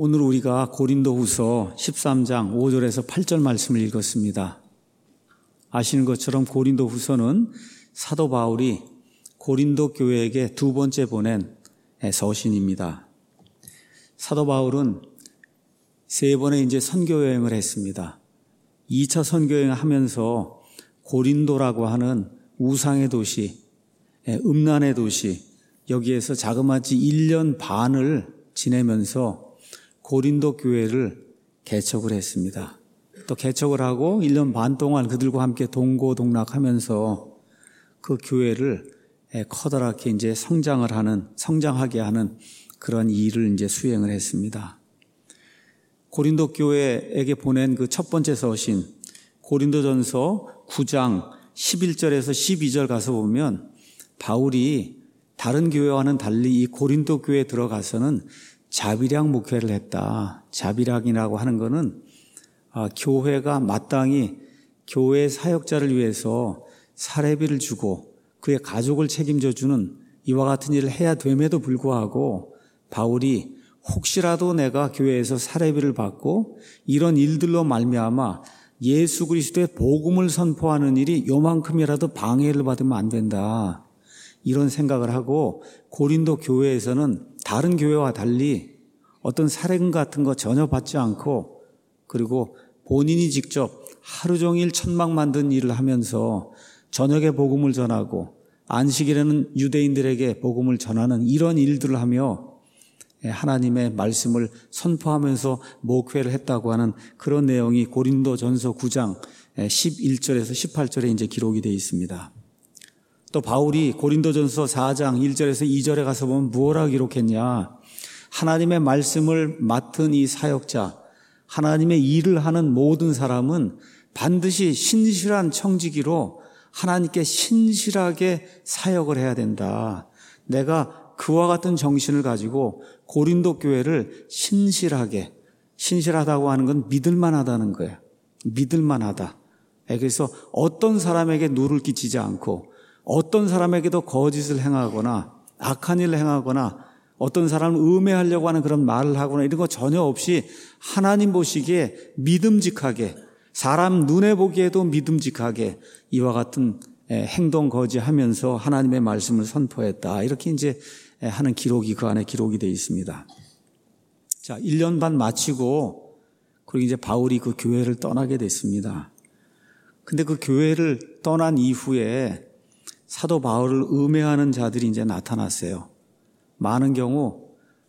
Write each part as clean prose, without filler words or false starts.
오늘 우리가 고린도후서 13장 5절에서 8절 말씀을 읽었습니다. 아시는 것처럼 고린도후서는 사도 바울이 고린도 교회에게 두 번째 보낸 서신입니다. 사도 바울은 세 번의 선교 여행을 했습니다. 2차 선교 여행을 하면서 고린도라고 하는 우상의 도시, 음란의 도시, 여기에서 자그마치 1년 반을 지내면서 고린도 교회를 개척을 했습니다. 또 개척을 하고 1년 반 동안 그들과 함께 동고동락하면서 그 교회를 커다랗게 성장하게 하는 그런 일을 수행을 했습니다. 고린도 교회에게 보낸 그 첫 번째 서신, 고린도전서 9장 11절에서 12절 가서 보면 바울이 다른 교회와는 달리 이 고린도 교회에 들어가서는 자비량 목회를 했다. 자비량이라고 하는 것은 교회가 마땅히 교회 사역자를 위해서 사례비를 주고 그의 가족을 책임져 주는 이와 같은 일을 해야 됨에도 불구하고 바울이 혹시라도 내가 교회에서 사례비를 받고 이런 일들로 말미암아 예수 그리스도의 복음을 선포하는 일이 요만큼이라도 방해를 받으면 안 된다. 이런 생각을 하고 고린도 교회에서는 다른 교회와 달리 어떤 사례금 같은 거 전혀 받지 않고 그리고 본인이 직접 하루 종일 천막 만든 일을 하면서 저녁에 복음을 전하고 안식일에는 유대인들에게 복음을 전하는 이런 일들을 하며 하나님의 말씀을 선포하면서 목회를 했다고 하는 그런 내용이 고린도전서 9장 11절에서 18절에 기록이 되어 있습니다. 또 바울이 고린도전서 4장 1절에서 2절에 가서 보면 무엇라고 기록했냐? 하나님의 말씀을 맡은 이 사역자, 하나님의 일을 하는 모든 사람은 반드시 신실한 청지기로 하나님께 신실하게 사역을 해야 된다. 내가 그와 같은 정신을 가지고 고린도 교회를 신실하다고 하는 건 믿을만하다는 거예요. 믿을만하다. 그래서 어떤 사람에게 누를 끼치지 않고 어떤 사람에게도 거짓을 행하거나 악한 일을 행하거나 어떤 사람을 음해하려고 하는 그런 말을 하거나 이런 거 전혀 없이 하나님 보시기에 믿음직하게 사람 눈에 보기에도 믿음직하게 이와 같은 행동 거지하면서 하나님의 말씀을 선포했다. 이렇게 하는 기록이 그 안에 기록이 되어 있습니다. 자, 1년 반 마치고 그리고 바울이 그 교회를 떠나게 됐습니다. 근데 그 교회를 떠난 이후에 사도 바울을 음해하는 자들이 나타났어요. 많은 경우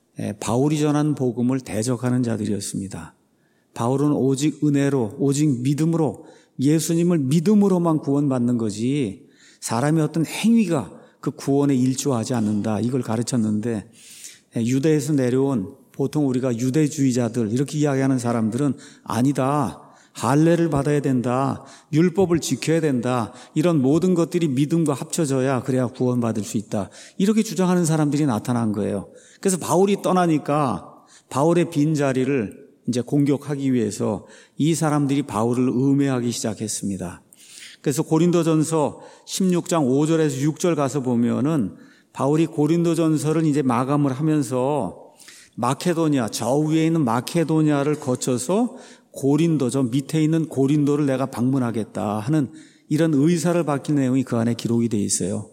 바울이 전한 복음을 대적하는 자들이었습니다. 바울은 오직 은혜로, 오직 믿음으로, 예수님을 믿음으로만 구원받는 거지 사람의 어떤 행위가 그 구원에 일조하지 않는다. 이걸 가르쳤는데 유대에서 내려온 보통 우리가 유대주의자들 이렇게 이야기하는 사람들은 아니다. 할례를 받아야 된다. 율법을 지켜야 된다. 이런 모든 것들이 믿음과 합쳐져야 그래야 구원받을 수 있다. 이렇게 주장하는 사람들이 나타난 거예요. 그래서 바울이 떠나니까 바울의 빈자리를 공격하기 위해서 이 사람들이 바울을 음해하기 시작했습니다. 그래서 고린도전서 16장 5절에서 6절 가서 보면은 바울이 고린도전서를 마감을 하면서 마케도니아, 저 위에 있는 마케도니아를 거쳐서 고린도, 저 밑에 있는 고린도를 내가 방문하겠다 하는 이런 의사를 밝힌 내용이 그 안에 기록이 되어 있어요.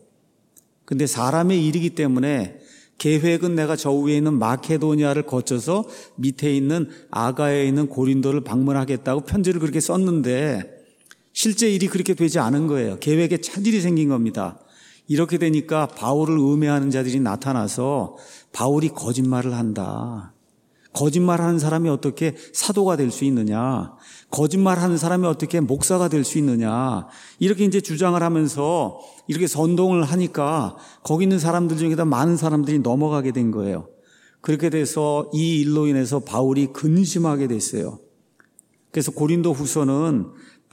근데 사람의 일이기 때문에 계획은 내가 저 위에 있는 마케도니아를 거쳐서 밑에 있는 아가야에 있는 고린도를 방문하겠다고 편지를 그렇게 썼는데 실제 일이 그렇게 되지 않은 거예요. 계획에 차질이 생긴 겁니다. 이렇게 되니까 바울을 음해하는 자들이 나타나서 바울이 거짓말을 한다. 거짓말하는 사람이 어떻게 사도가 될 수 있느냐? 거짓말하는 사람이 어떻게 목사가 될 수 있느냐? 이렇게 주장을 하면서 이렇게 선동을 하니까 거기 있는 사람들 중에다 많은 사람들이 넘어가게 된 거예요. 그렇게 돼서 이 일로 인해서 바울이 근심하게 됐어요. 그래서 고린도 후서는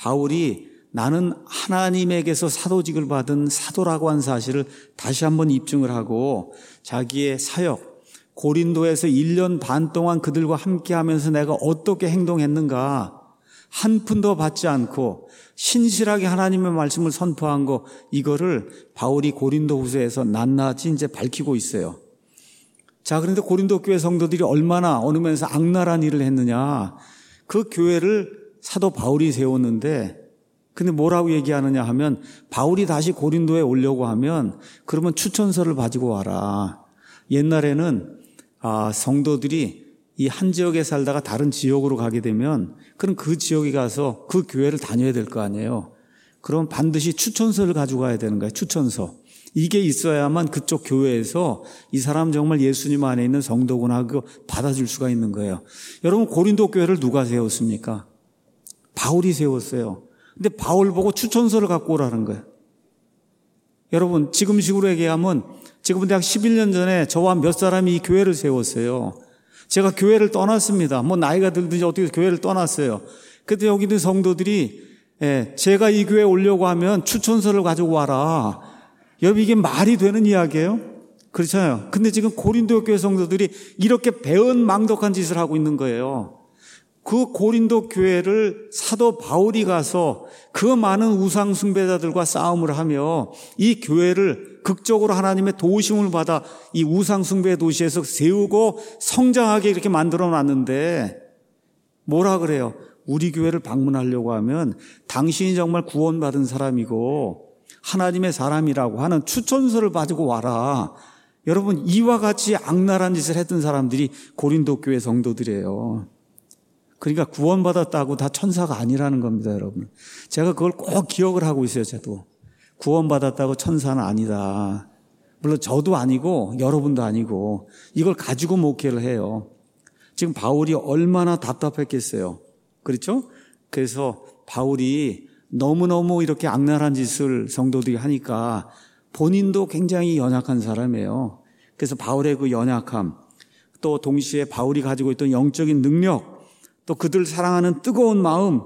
바울이 나는 하나님에게서 사도직을 받은 사도라고 한 사실을 다시 한번 입증을 하고 자기의 사역, 고린도에서 1년 반 동안 그들과 함께 하면서 내가 어떻게 행동했는가 한 푼도 받지 않고 신실하게 하나님의 말씀을 선포한 거 이거를 바울이 고린도 후서에서 낱낱이 밝히고 있어요. 자, 그런데 고린도 교회 성도들이 얼마나 어느 면에서 악랄한 일을 했느냐. 그 교회를 사도 바울이 세웠는데, 근데 뭐라고 얘기하느냐 하면, 바울이 다시 고린도에 오려고 하면 그러면 추천서를 가지고 와라. 옛날에는 성도들이 이 한 지역에 살다가 다른 지역으로 가게 되면 그럼 그 지역에 가서 그 교회를 다녀야 될 거 아니에요. 그럼 반드시 추천서를 가지고 가야 되는 거예요. 추천서. 이게 있어야만 그쪽 교회에서 이 사람 정말 예수님 안에 있는 성도구나 하고 받아줄 수가 있는 거예요. 여러분, 고린도 교회를 누가 세웠습니까? 바울이 세웠어요. 근데 바울 보고 추천서를 갖고 오라는 거예요. 여러분, 지금식으로 얘기하면 지금 대학 11년 전에 저와 몇 사람이 이 교회를 세웠어요. 제가 교회를 떠났습니다. 뭐 나이가 들든지 어떻게 교회를 떠났어요. 그때 여기 있는 성도들이 제가 이 교회에 오려고 하면 추천서를 가지고 와라. 여러분, 이게 말이 되는 이야기예요? 그렇잖아요. 근데 지금 고린도 교회 성도들이 이렇게 배은망덕한 짓을 하고 있는 거예요. 그 고린도 교회를 사도 바울이 가서 그 많은 우상 숭배자들과 싸움을 하며 이 교회를 극적으로 하나님의 도우심을 받아 이 우상 숭배 도시에서 세우고 성장하게 이렇게 만들어 놨는데 뭐라 그래요? 우리 교회를 방문하려고 하면 당신이 정말 구원받은 사람이고 하나님의 사람이라고 하는 추천서를 가지고 와라. 여러분, 이와 같이 악랄한 짓을 했던 사람들이 고린도 교회 성도들이에요. 그러니까 구원받았다고 다 천사가 아니라는 겁니다, 여러분. 제가 그걸 꼭 기억을 하고 있어요, 저도. 구원받았다고 천사는 아니다. 물론 저도 아니고 여러분도 아니고 이걸 가지고 목회를 해요. 지금 바울이 얼마나 답답했겠어요. 그렇죠? 그래서 바울이 너무너무 이렇게 악랄한 짓을 성도들이 하니까 본인도 굉장히 연약한 사람이에요. 그래서 바울의 그 연약함, 또 동시에 바울이 가지고 있던 영적인 능력, 또 그들 사랑하는 뜨거운 마음,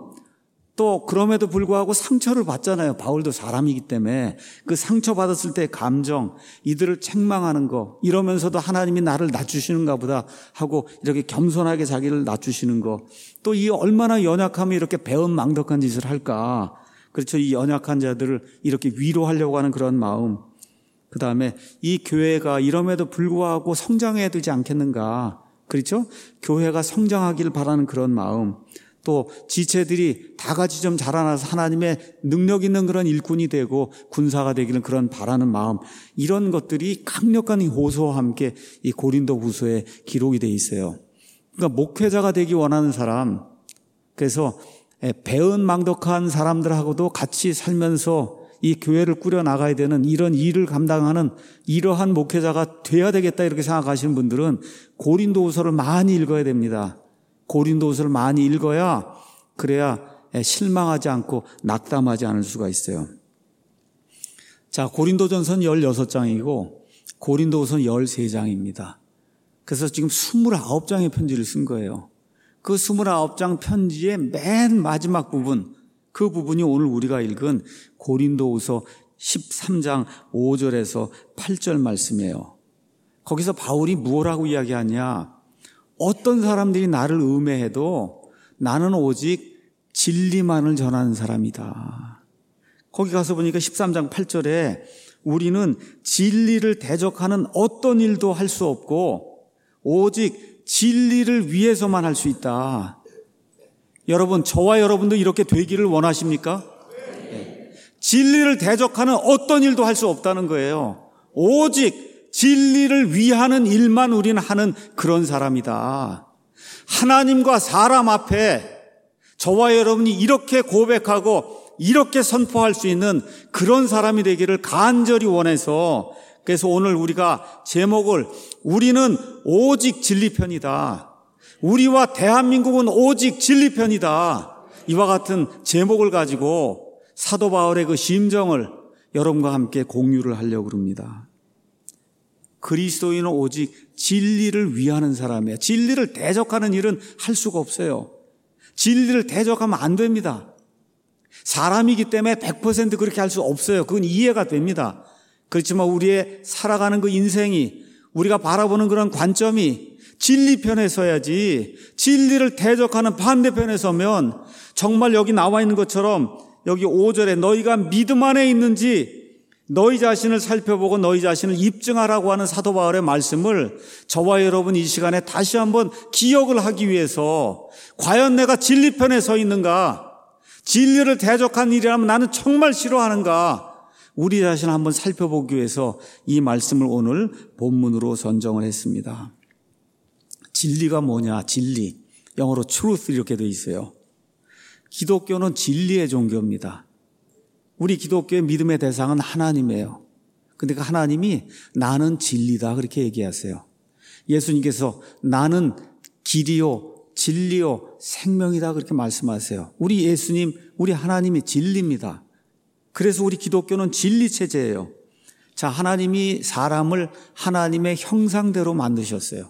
또 그럼에도 불구하고 상처를 받잖아요. 바울도 사람이기 때문에 그 상처받았을 때의 감정, 이들을 책망하는 거, 이러면서도 하나님이 나를 낮추시는가 보다 하고 이렇게 겸손하게 자기를 낮추시는 거, 또 이 얼마나 연약하면 이렇게 배은망덕한 짓을 할까. 그렇죠. 이 연약한 자들을 이렇게 위로하려고 하는 그런 마음, 그 다음에 이 교회가 이럼에도 불구하고 성장해야 되지 않겠는가. 그렇죠? 교회가 성장하기를 바라는 그런 마음, 또 지체들이 다 같이 좀 자라나서 하나님의 능력 있는 그런 일꾼이 되고 군사가 되기를 그런 바라는 마음, 이런 것들이 강력한 호소와 함께 이 고린도 후서에 기록이 돼 있어요. 그러니까 목회자가 되기 원하는 사람, 그래서 배은망덕한 사람들하고도 같이 살면서 이 교회를 꾸려나가야 되는 이런 일을 감당하는 이러한 목회자가 돼야 되겠다 이렇게 생각하시는 분들은 고린도후서를 많이 읽어야 됩니다. 고린도후서를 많이 읽어야 그래야 실망하지 않고 낙담하지 않을 수가 있어요. 자, 고린도전서는 16장이고 고린도후서는 13장입니다. 그래서 지금 29장의 편지를 쓴 거예요. 그 29장 편지의 맨 마지막 부분, 그 부분이 오늘 우리가 읽은 고린도후서 13장 5절에서 8절 말씀이에요. 거기서 바울이 뭐라고 이야기하냐? 어떤 사람들이 나를 음해해도 나는 오직 진리만을 전하는 사람이다. 거기 가서 보니까 13장 8절에 우리는 진리를 대적하는 어떤 일도 할 수 없고 오직 진리를 위해서만 할 수 있다. 여러분, 저와 여러분도 이렇게 되기를 원하십니까? 네. 진리를 대적하는 어떤 일도 할 수 없다는 거예요. 오직 진리를 위하는 일만 우리는 하는 그런 사람이다. 하나님과 사람 앞에 저와 여러분이 이렇게 고백하고 이렇게 선포할 수 있는 그런 사람이 되기를 간절히 원해서, 그래서 오늘 우리가 제목을 우리는 오직 진리 편이다, 우리와 대한민국은 오직 진리 편이다, 이와 같은 제목을 가지고 사도 바울의 그 심정을 여러분과 함께 공유를 하려고 합니다. 그리스도인은 오직 진리를 위하는 사람이에요. 진리를 대적하는 일은 할 수가 없어요. 진리를 대적하면 안 됩니다. 사람이기 때문에 100% 그렇게 할 수 없어요. 그건 이해가 됩니다. 그렇지만 우리의 살아가는 그 인생이, 우리가 바라보는 그런 관점이 진리 편에 서야지, 진리를 대적하는 반대편에 서면 정말 여기 나와 있는 것처럼 여기 5절에 너희가 믿음 안에 있는지 너희 자신을 살펴보고 너희 자신을 입증하라고 하는 사도 바울의 말씀을 저와 여러분 이 시간에 다시 한번 기억을 하기 위해서 과연 내가 진리편에 서 있는가? 진리를 대적한 일이라면 나는 정말 싫어하는가? 우리 자신을 한번 살펴보기 위해서 이 말씀을 오늘 본문으로 선정을 했습니다. 진리가 뭐냐? 진리. 영어로 truth 이렇게 되어 있어요. 기독교는 진리의 종교입니다. 우리 기독교의 믿음의 대상은 하나님이에요. 근데 그 하나님이 나는 진리다 그렇게 얘기하세요. 예수님께서 나는 길이요 진리요 생명이다 그렇게 말씀하세요. 우리 예수님, 우리 하나님이 진리입니다. 그래서 우리 기독교는 진리 체제예요. 자, 하나님이 사람을 하나님의 형상대로 만드셨어요.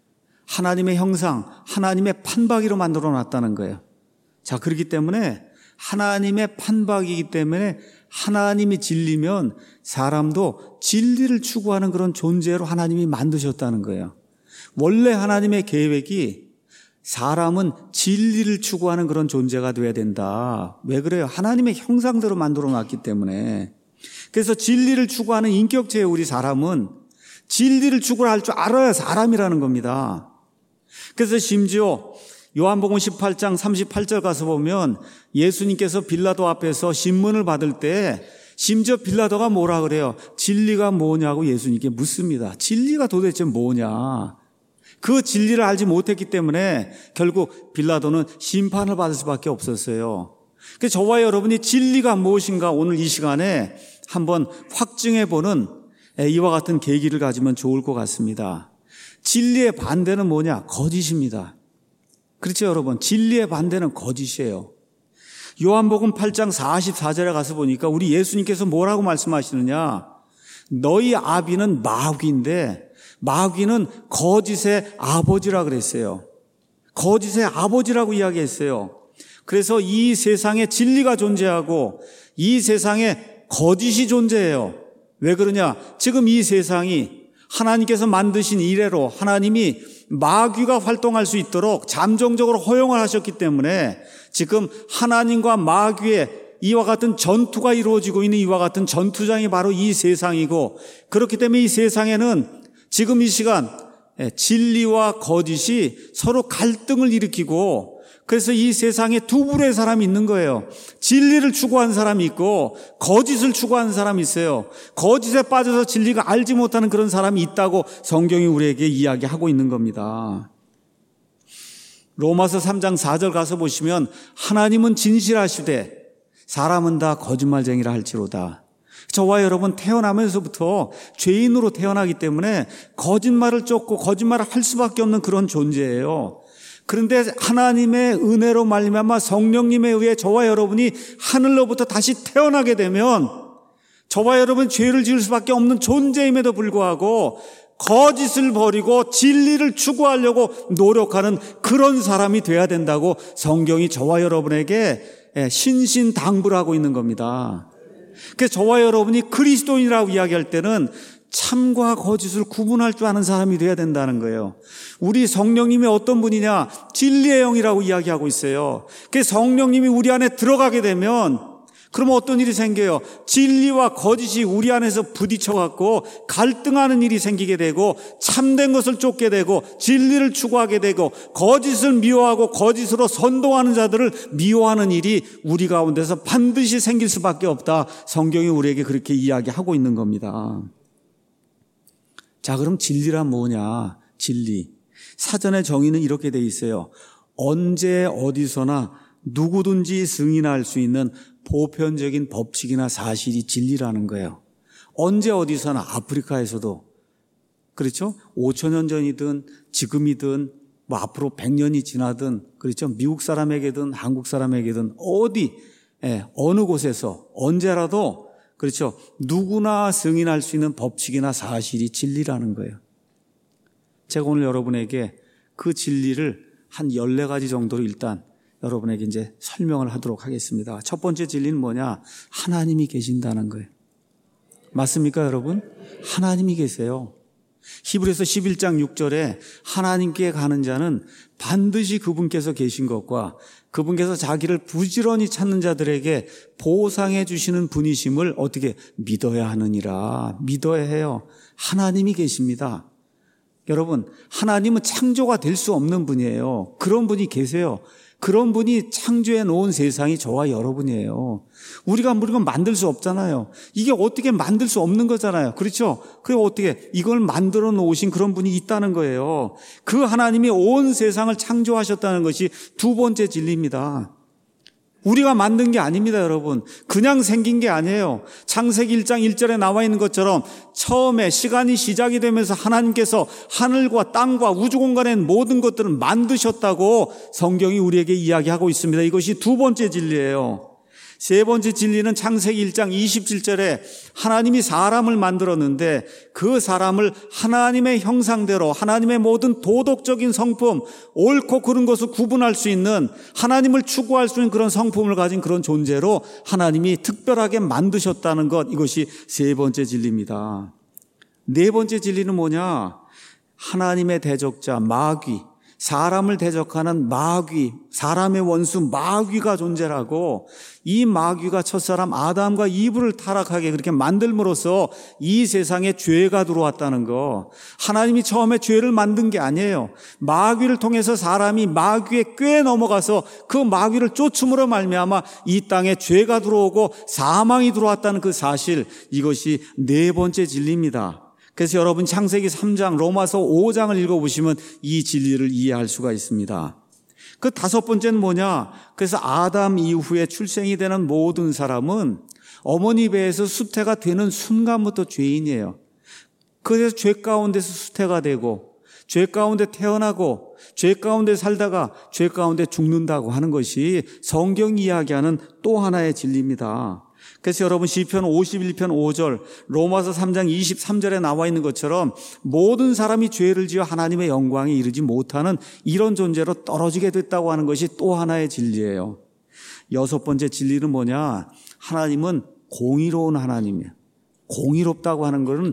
하나님의 형상, 하나님의 판박이로 만들어 놨다는 거예요. 자, 그렇기 때문에 하나님의 판박이기 때문에 하나님이 진리면 사람도 진리를 추구하는 그런 존재로 하나님이 만드셨다는 거예요. 원래 하나님의 계획이 사람은 진리를 추구하는 그런 존재가 돼야 된다. 왜 그래요? 하나님의 형상대로 만들어 놨기 때문에. 그래서 진리를 추구하는 인격체의 우리 사람은 진리를 추구할 줄 알아야 사람이라는 겁니다. 그래서 심지어 요한복음 18장 38절 가서 보면 예수님께서 빌라도 앞에서 신문을 받을 때 심지어 빌라도가 뭐라 그래요? 진리가 뭐냐고 예수님께 묻습니다. 진리가 도대체 뭐냐? 그 진리를 알지 못했기 때문에 결국 빌라도는 심판을 받을 수밖에 없었어요. 그래서 저와 여러분이 진리가 무엇인가 오늘 이 시간에 한번 확증해보는 이와 같은 계기를 가지면 좋을 것 같습니다. 진리의 반대는 뭐냐? 거짓입니다. 그렇죠, 여러분? 진리의 반대는 거짓이에요. 요한복음 8장 44절에 가서 보니까 우리 예수님께서 뭐라고 말씀하시느냐? 너희 아비는 마귀인데 마귀는 거짓의 아버지라 그랬어요. 거짓의 아버지라고 이야기했어요. 그래서 이 세상에 진리가 존재하고 이 세상에 거짓이 존재해요. 왜 그러냐? 지금 이 세상이 하나님께서 만드신 이래로 하나님이 마귀가 활동할 수 있도록 잠정적으로 허용을 하셨기 때문에 지금 하나님과 마귀의 이와 같은 전투가 이루어지고 있는 이와 같은 전투장이 바로 이 세상이고, 그렇기 때문에 이 세상에는 지금 이 시간 진리와 거짓이 서로 갈등을 일으키고, 그래서 이 세상에 두 부류의 사람이 있는 거예요. 진리를 추구하는 사람이 있고 거짓을 추구하는 사람이 있어요. 거짓에 빠져서 진리가 알지 못하는 그런 사람이 있다고 성경이 우리에게 이야기하고 있는 겁니다. 로마서 3장 4절 가서 보시면 하나님은 진실하시되 사람은 다 거짓말쟁이라 할지로다. 저와 여러분 태어나면서부터 죄인으로 태어나기 때문에 거짓말을 쫓고 거짓말을 할 수밖에 없는 그런 존재예요. 그런데 하나님의 은혜로 말미암아 성령님에 의해 저와 여러분이 하늘로부터 다시 태어나게 되면 저와 여러분 죄를 지을 수밖에 없는 존재임에도 불구하고 거짓을 버리고 진리를 추구하려고 노력하는 그런 사람이 돼야 된다고 성경이 저와 여러분에게 신신당부를 하고 있는 겁니다. 그래서 저와 여러분이 그리스도인이라고 이야기할 때는 참과 거짓을 구분할 줄 아는 사람이 돼야 된다는 거예요. 우리 성령님이 어떤 분이냐? 진리의 영이라고 이야기하고 있어요. 그래서 성령님이 우리 안에 들어가게 되면 그러면 어떤 일이 생겨요? 진리와 거짓이 우리 안에서 부딪혀갖고 갈등하는 일이 생기게 되고 참된 것을 쫓게 되고 진리를 추구하게 되고 거짓을 미워하고 거짓으로 선동하는 자들을 미워하는 일이 우리 가운데서 반드시 생길 수밖에 없다. 성경이 우리에게 그렇게 이야기하고 있는 겁니다. 자, 그럼 진리란 뭐냐? 진리. 사전의 정의는 이렇게 돼 있어요. 언제 어디서나 누구든지 승인할 수 있는 보편적인 법칙이나 사실이 진리라는 거예요. 언제 어디서나 아프리카에서도 그렇죠? 5,000년 전이든 지금이든 뭐 앞으로 100년이 지나든 그렇죠? 미국 사람에게든 한국 사람에게든 어디 어느 곳에서 언제라도 그렇죠? 누구나 승인할 수 있는 법칙이나 사실이 진리라는 거예요. 제가 오늘 여러분에게 그 진리를 한 14가지 정도로 일단 여러분에게 이제 설명을 하도록 하겠습니다. 첫 번째 진리는 뭐냐? 하나님이 계신다는 거예요. 맞습니까, 여러분? 하나님이 계세요. 히브리서 11장 6절에 하나님께 가는 자는 반드시 그분께서 계신 것과 그분께서 자기를 부지런히 찾는 자들에게 보상해 주시는 분이심을 어떻게 믿어야 하느니라. 믿어야 해요. 하나님이 계십니다. 여러분, 하나님은 창조가 될 수 없는 분이에요. 그런 분이 계세요. 그런 분이 창조해 놓은 세상이 저와 여러분이에요. 우리가 물건 만들 수 없잖아요. 이게 어떻게 만들 수 없는 거잖아요. 그렇죠? 그게 어떻게 이걸 만들어 놓으신 그런 분이 있다는 거예요. 그 하나님이 온 세상을 창조하셨다는 것이 두 번째 진리입니다. 우리가 만든 게 아닙니다, 여러분. 그냥 생긴 게 아니에요. 창세기 1장 1절에 나와 있는 것처럼 처음에 시간이 시작이 되면서 하나님께서 하늘과 땅과 우주 공간의 모든 것들을 만드셨다고 성경이 우리에게 이야기하고 있습니다. 이것이 두 번째 진리예요. 세 번째 진리는 창세기 1장 27절에 하나님이 사람을 만들었는데 그 사람을 하나님의 형상대로 하나님의 모든 도덕적인 성품, 옳고 그른 것을 구분할 수 있는 하나님을 추구할 수 있는 그런 성품을 가진 그런 존재로 하나님이 특별하게 만드셨다는 것, 이것이 세 번째 진리입니다. 네 번째 진리는 뭐냐? 하나님의 대적자 마귀, 사람을 대적하는 마귀, 사람의 원수 마귀가 존재라고, 이 마귀가 첫사람 아담과 이브를 타락하게 그렇게 만들므로써 이 세상에 죄가 들어왔다는 거. 하나님이 처음에 죄를 만든 게 아니에요. 마귀를 통해서 사람이 마귀의 꾀에 넘어가서 그 마귀를 쫓음으로 말미암아 이 땅에 죄가 들어오고 사망이 들어왔다는 그 사실, 이것이 네 번째 진리입니다. 그래서 여러분 창세기 3장, 로마서 5장을 읽어보시면 이 진리를 이해할 수가 있습니다. 그 다섯 번째는 뭐냐? 그래서 아담 이후에 출생이 되는 모든 사람은 어머니 배에서 수태가 되는 순간부터 죄인이에요. 그래서 죄 가운데서 수태가 되고 죄 가운데 태어나고 죄 가운데 살다가 죄 가운데 죽는다고 하는 것이 성경이 이야기하는 또 하나의 진리입니다. 그래서 여러분 시편 51편 5절, 로마서 3장 23절에 나와 있는 것처럼 모든 사람이 죄를 지어 하나님의 영광에 이르지 못하는 이런 존재로 떨어지게 됐다고 하는 것이 또 하나의 진리예요. 여섯 번째 진리는 뭐냐? 하나님은 공의로운 하나님이에요. 공의롭다고 하는 것은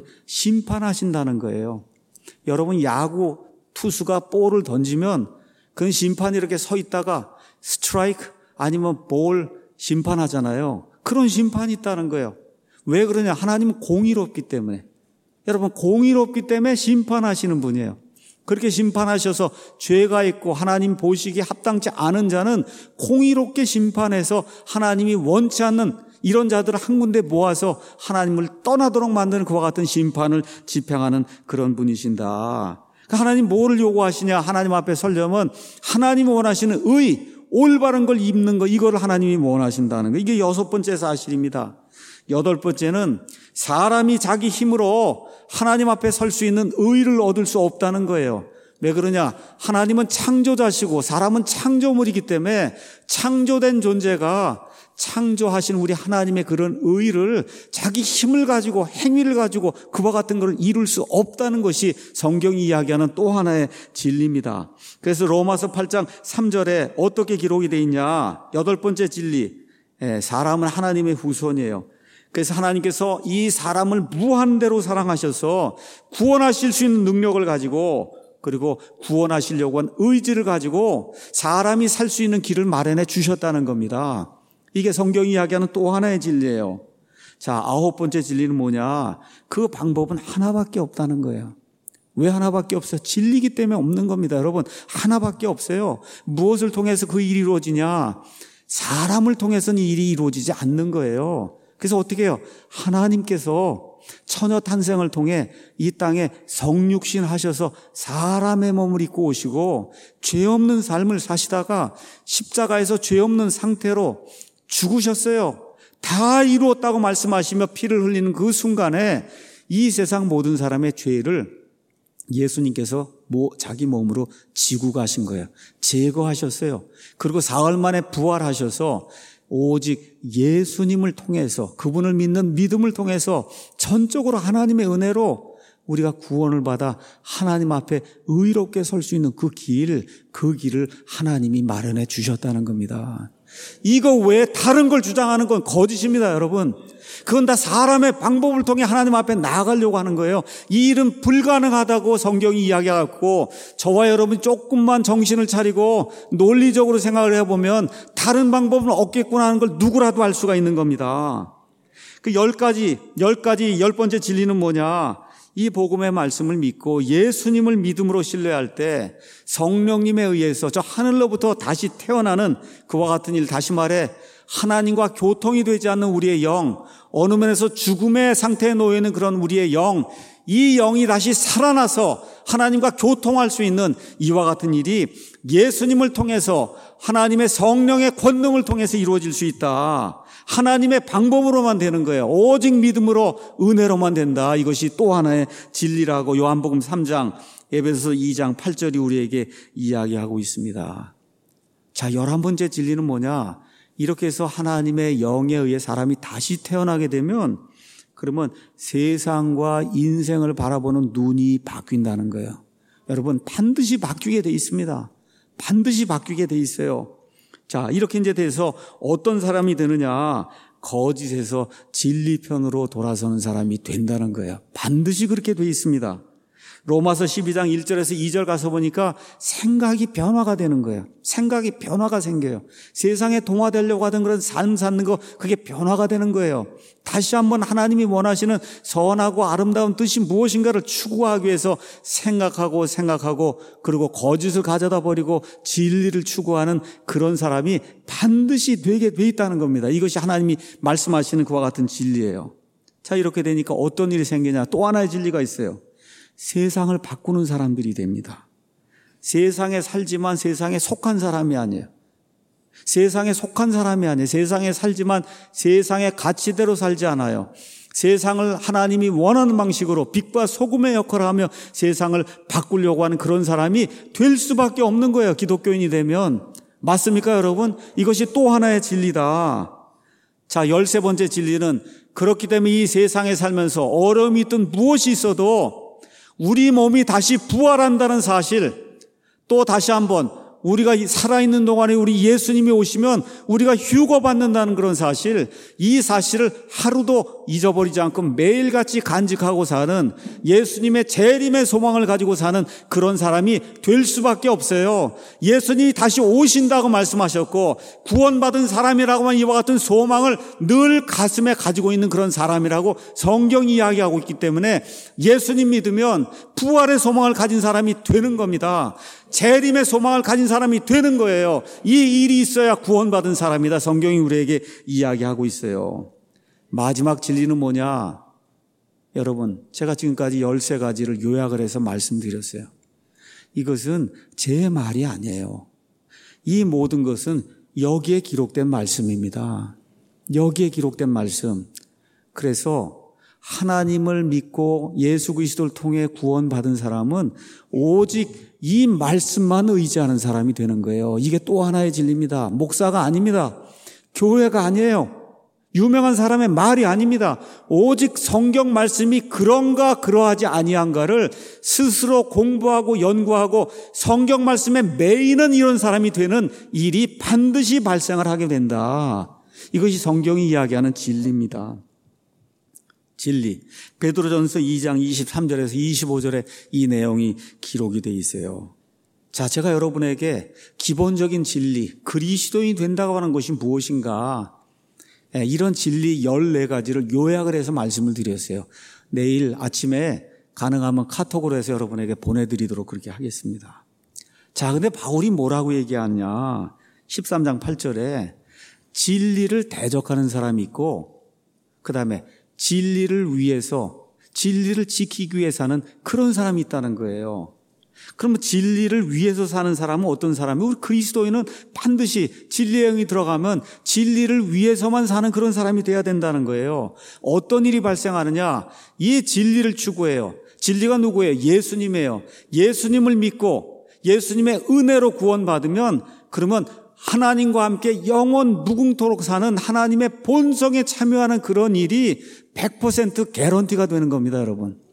심판하신다는 거예요. 여러분 야구 투수가 볼을 던지면 그건 심판이 이렇게 서 있다가 스트라이크 아니면 볼 심판하잖아요. 그런 심판이 있다는 거예요. 왜 그러냐? 하나님은 공의롭기 때문에. 여러분 공의롭기 때문에 심판하시는 분이에요. 그렇게 심판하셔서 죄가 있고 하나님 보시기에 합당치 않은 자는 공의롭게 심판해서 하나님이 원치 않는 이런 자들을 한 군데 모아서 하나님을 떠나도록 만드는 그와 같은 심판을 집행하는 그런 분이신다. 하나님 뭐를 요구하시냐? 하나님 앞에 서려면 하나님이 원하시는 의, 올바른 걸 입는 거, 이걸 하나님이 원하신다는 거. 이게 여섯 번째 사실입니다. 여덟 번째는 사람이 자기 힘으로 하나님 앞에 설 수 있는 의를 얻을 수 없다는 거예요. 왜 그러냐? 하나님은 창조자시고 사람은 창조물이기 때문에 창조된 존재가 창조하신 우리 하나님의 그런 의를 자기 힘을 가지고 행위를 가지고 그와 같은 것을 이룰 수 없다는 것이 성경이 이야기하는 또 하나의 진리입니다. 그래서 로마서 8장 3절에 어떻게 기록이 되어 있냐? 여덟 번째 진리, 사람은 하나님의 후손이에요. 그래서 하나님께서 이 사람을 무한대로 사랑하셔서 구원하실 수 있는 능력을 가지고 그리고 구원하시려고 한 의지를 가지고 사람이 살 수 있는 길을 마련해 주셨다는 겁니다. 이게 성경이 이야기하는 또 하나의 진리예요. 자, 아홉 번째 진리는 뭐냐? 그 방법은 하나밖에 없다는 거예요. 왜 하나밖에 없어요? 진리이기 때문에 없는 겁니다. 여러분, 하나밖에 없어요. 무엇을 통해서 그 일이 이루어지냐? 사람을 통해서는 이 일이 이루어지지 않는 거예요. 그래서 어떻게 해요? 하나님께서 처녀 탄생을 통해 이 땅에 성육신 하셔서 사람의 몸을 입고 오시고 죄 없는 삶을 사시다가 십자가에서 죄 없는 상태로 죽으셨어요. 다 이루었다고 말씀하시며 피를 흘리는 그 순간에 이 세상 모든 사람의 죄를 예수님께서 자기 몸으로 지고 가신 거예요. 제거하셨어요. 그리고 사흘 만에 부활하셔서 오직 예수님을 통해서, 그분을 믿는 믿음을 통해서 전적으로 하나님의 은혜로 우리가 구원을 받아 하나님 앞에 의롭게 설 수 있는 그 길을 하나님이 마련해 주셨다는 겁니다. 이거 외에 다른 걸 주장하는 건 거짓입니다, 여러분. 그건 다 사람의 방법을 통해 하나님 앞에 나아가려고 하는 거예요. 이 일은 불가능하다고 성경이 이야기하고 저와 여러분이 조금만 정신을 차리고 논리적으로 생각을 해보면 다른 방법은 없겠구나 하는 걸 누구라도 알 수가 있는 겁니다. 그 열 번째 진리는 뭐냐? 이 복음의 말씀을 믿고 예수님을 믿음으로 신뢰할 때 성령님에 의해서 저 하늘로부터 다시 태어나는 그와 같은 일, 다시 말해 하나님과 교통이 되지 않는 우리의 영, 어느 면에서 죽음의 상태에 놓여 있는 그런 우리의 영, 이 영이 다시 살아나서 하나님과 교통할 수 있는 이와 같은 일이 예수님을 통해서 하나님의 성령의 권능을 통해서 이루어질 수 있다. 하나님의 방법으로만 되는 거예요. 오직 믿음으로 은혜로만 된다. 이것이 또 하나의 진리라고 요한복음 3장, 에베소서 2장 8절이 우리에게 이야기하고 있습니다. 자, 11번째 진리는 뭐냐? 이렇게 해서 하나님의 영에 의해 사람이 다시 태어나게 되면 그러면 세상과 인생을 바라보는 눈이 바뀐다는 거예요. 여러분, 반드시 바뀌게 돼 있습니다. 반드시 바뀌게 돼 있어요. 자, 이렇게 이제 돼서 어떤 사람이 되느냐? 거짓에서 진리편으로 돌아서는 사람이 된다는 거예요. 반드시 그렇게 돼 있습니다. 로마서 12장 1절에서 2절 가서 보니까 생각이 변화가 되는 거예요. 생각이 변화가 생겨요. 세상에 동화되려고 하던 그런 삶 사는 거, 그게 변화가 되는 거예요. 다시 한번 하나님이 원하시는 선하고 아름다운 뜻이 무엇인가를 추구하기 위해서 생각하고 그리고 거짓을 가져다 버리고 진리를 추구하는 그런 사람이 반드시 되게 돼 있다는 겁니다. 이것이 하나님이 말씀하시는 그와 같은 진리예요. 자, 이렇게 되니까 어떤 일이 생기냐? 또 하나의 진리가 있어요. 세상을 바꾸는 사람들이 됩니다. 세상에 살지만 세상에 속한 사람이 아니에요. 세상에 속한 사람이 아니에요. 세상에 살지만 세상의 가치대로 살지 않아요. 세상을 하나님이 원하는 방식으로 빛과 소금의 역할을 하며 세상을 바꾸려고 하는 그런 사람이 될 수밖에 없는 거예요. 기독교인이 되면. 맞습니까, 여러분? 이것이 또 하나의 진리다. 자, 13번째 진리는 그렇기 때문에 이 세상에 살면서 어려움이 있든 무엇이 있어도 우리 몸이 다시 부활한다는 사실, 또 다시 한번 우리가 살아있는 동안에 우리 예수님이 오시면 우리가 휴거받는다는 그런 사실, 이 사실을 하루도 잊어버리지 않고 매일같이 간직하고 사는 예수님의 재림의 소망을 가지고 사는 그런 사람이 될 수밖에 없어요. 예수님이 다시 오신다고 말씀하셨고 구원받은 사람이라고만 이와 같은 소망을 늘 가슴에 가지고 있는 그런 사람이라고 성경이 이야기하고 있기 때문에 예수님 믿으면 부활의 소망을 가진 사람이 되는 겁니다. 재림의 소망을 가진 사람이 되는 거예요. 이 일이 있어야 구원받은 사람이다. 성경이 우리에게 이야기하고 있어요. 마지막 진리는 뭐냐? 여러분, 제가 지금까지 13가지를 요약을 해서 말씀드렸어요. 이것은 제 말이 아니에요. 이 모든 것은 여기에 기록된 말씀입니다. 여기에 기록된 말씀. 그래서 하나님을 믿고 예수 그리스도를 통해 구원받은 사람은 오직 이 말씀만 의지하는 사람이 되는 거예요. 이게 또 하나의 진리입니다. 목사가 아닙니다. 교회가 아니에요. 유명한 사람의 말이 아닙니다. 오직 성경 말씀이 그런가 그러하지 아니한가를 스스로 공부하고 연구하고 성경 말씀에 매이는 이런 사람이 되는 일이 반드시 발생을 하게 된다. 이것이 성경이 이야기하는 진리입니다. 진리. 베드로전서 2장 23절에서 25절에 이 내용이 기록이 되어 있어요. 자, 제가 여러분에게 기본적인 진리, 그리스도인이 된다고 하는 것이 무엇인가? 이런 진리 14가지를 요약을 해서 말씀을 드렸어요. 내일 아침에 가능하면 카톡으로 해서 여러분에게 보내드리도록 그렇게 하겠습니다. 자, 근데 바울이 뭐라고 얘기하냐? 13장 8절에 진리를 대적하는 사람이 있고 그 다음에 진리를 위해서 진리를 지키기 위해 사는 그런 사람이 있다는 거예요. 그러면 진리를 위해서 사는 사람은 어떤 사람이에요? 우리 그리스도인은 반드시 진리의 영이 들어가면 진리를 위해서만 사는 그런 사람이 돼야 된다는 거예요. 어떤 일이 발생하느냐? 이 진리를 추구해요. 진리가 누구예요? 예수님이에요. 예수님을 믿고 예수님의 은혜로 구원받으면 그러면 하나님과 함께 영원 무궁토록 사는 하나님의 본성에 참여하는 그런 일이 100% 개런티가 되는 겁니다, 여러분.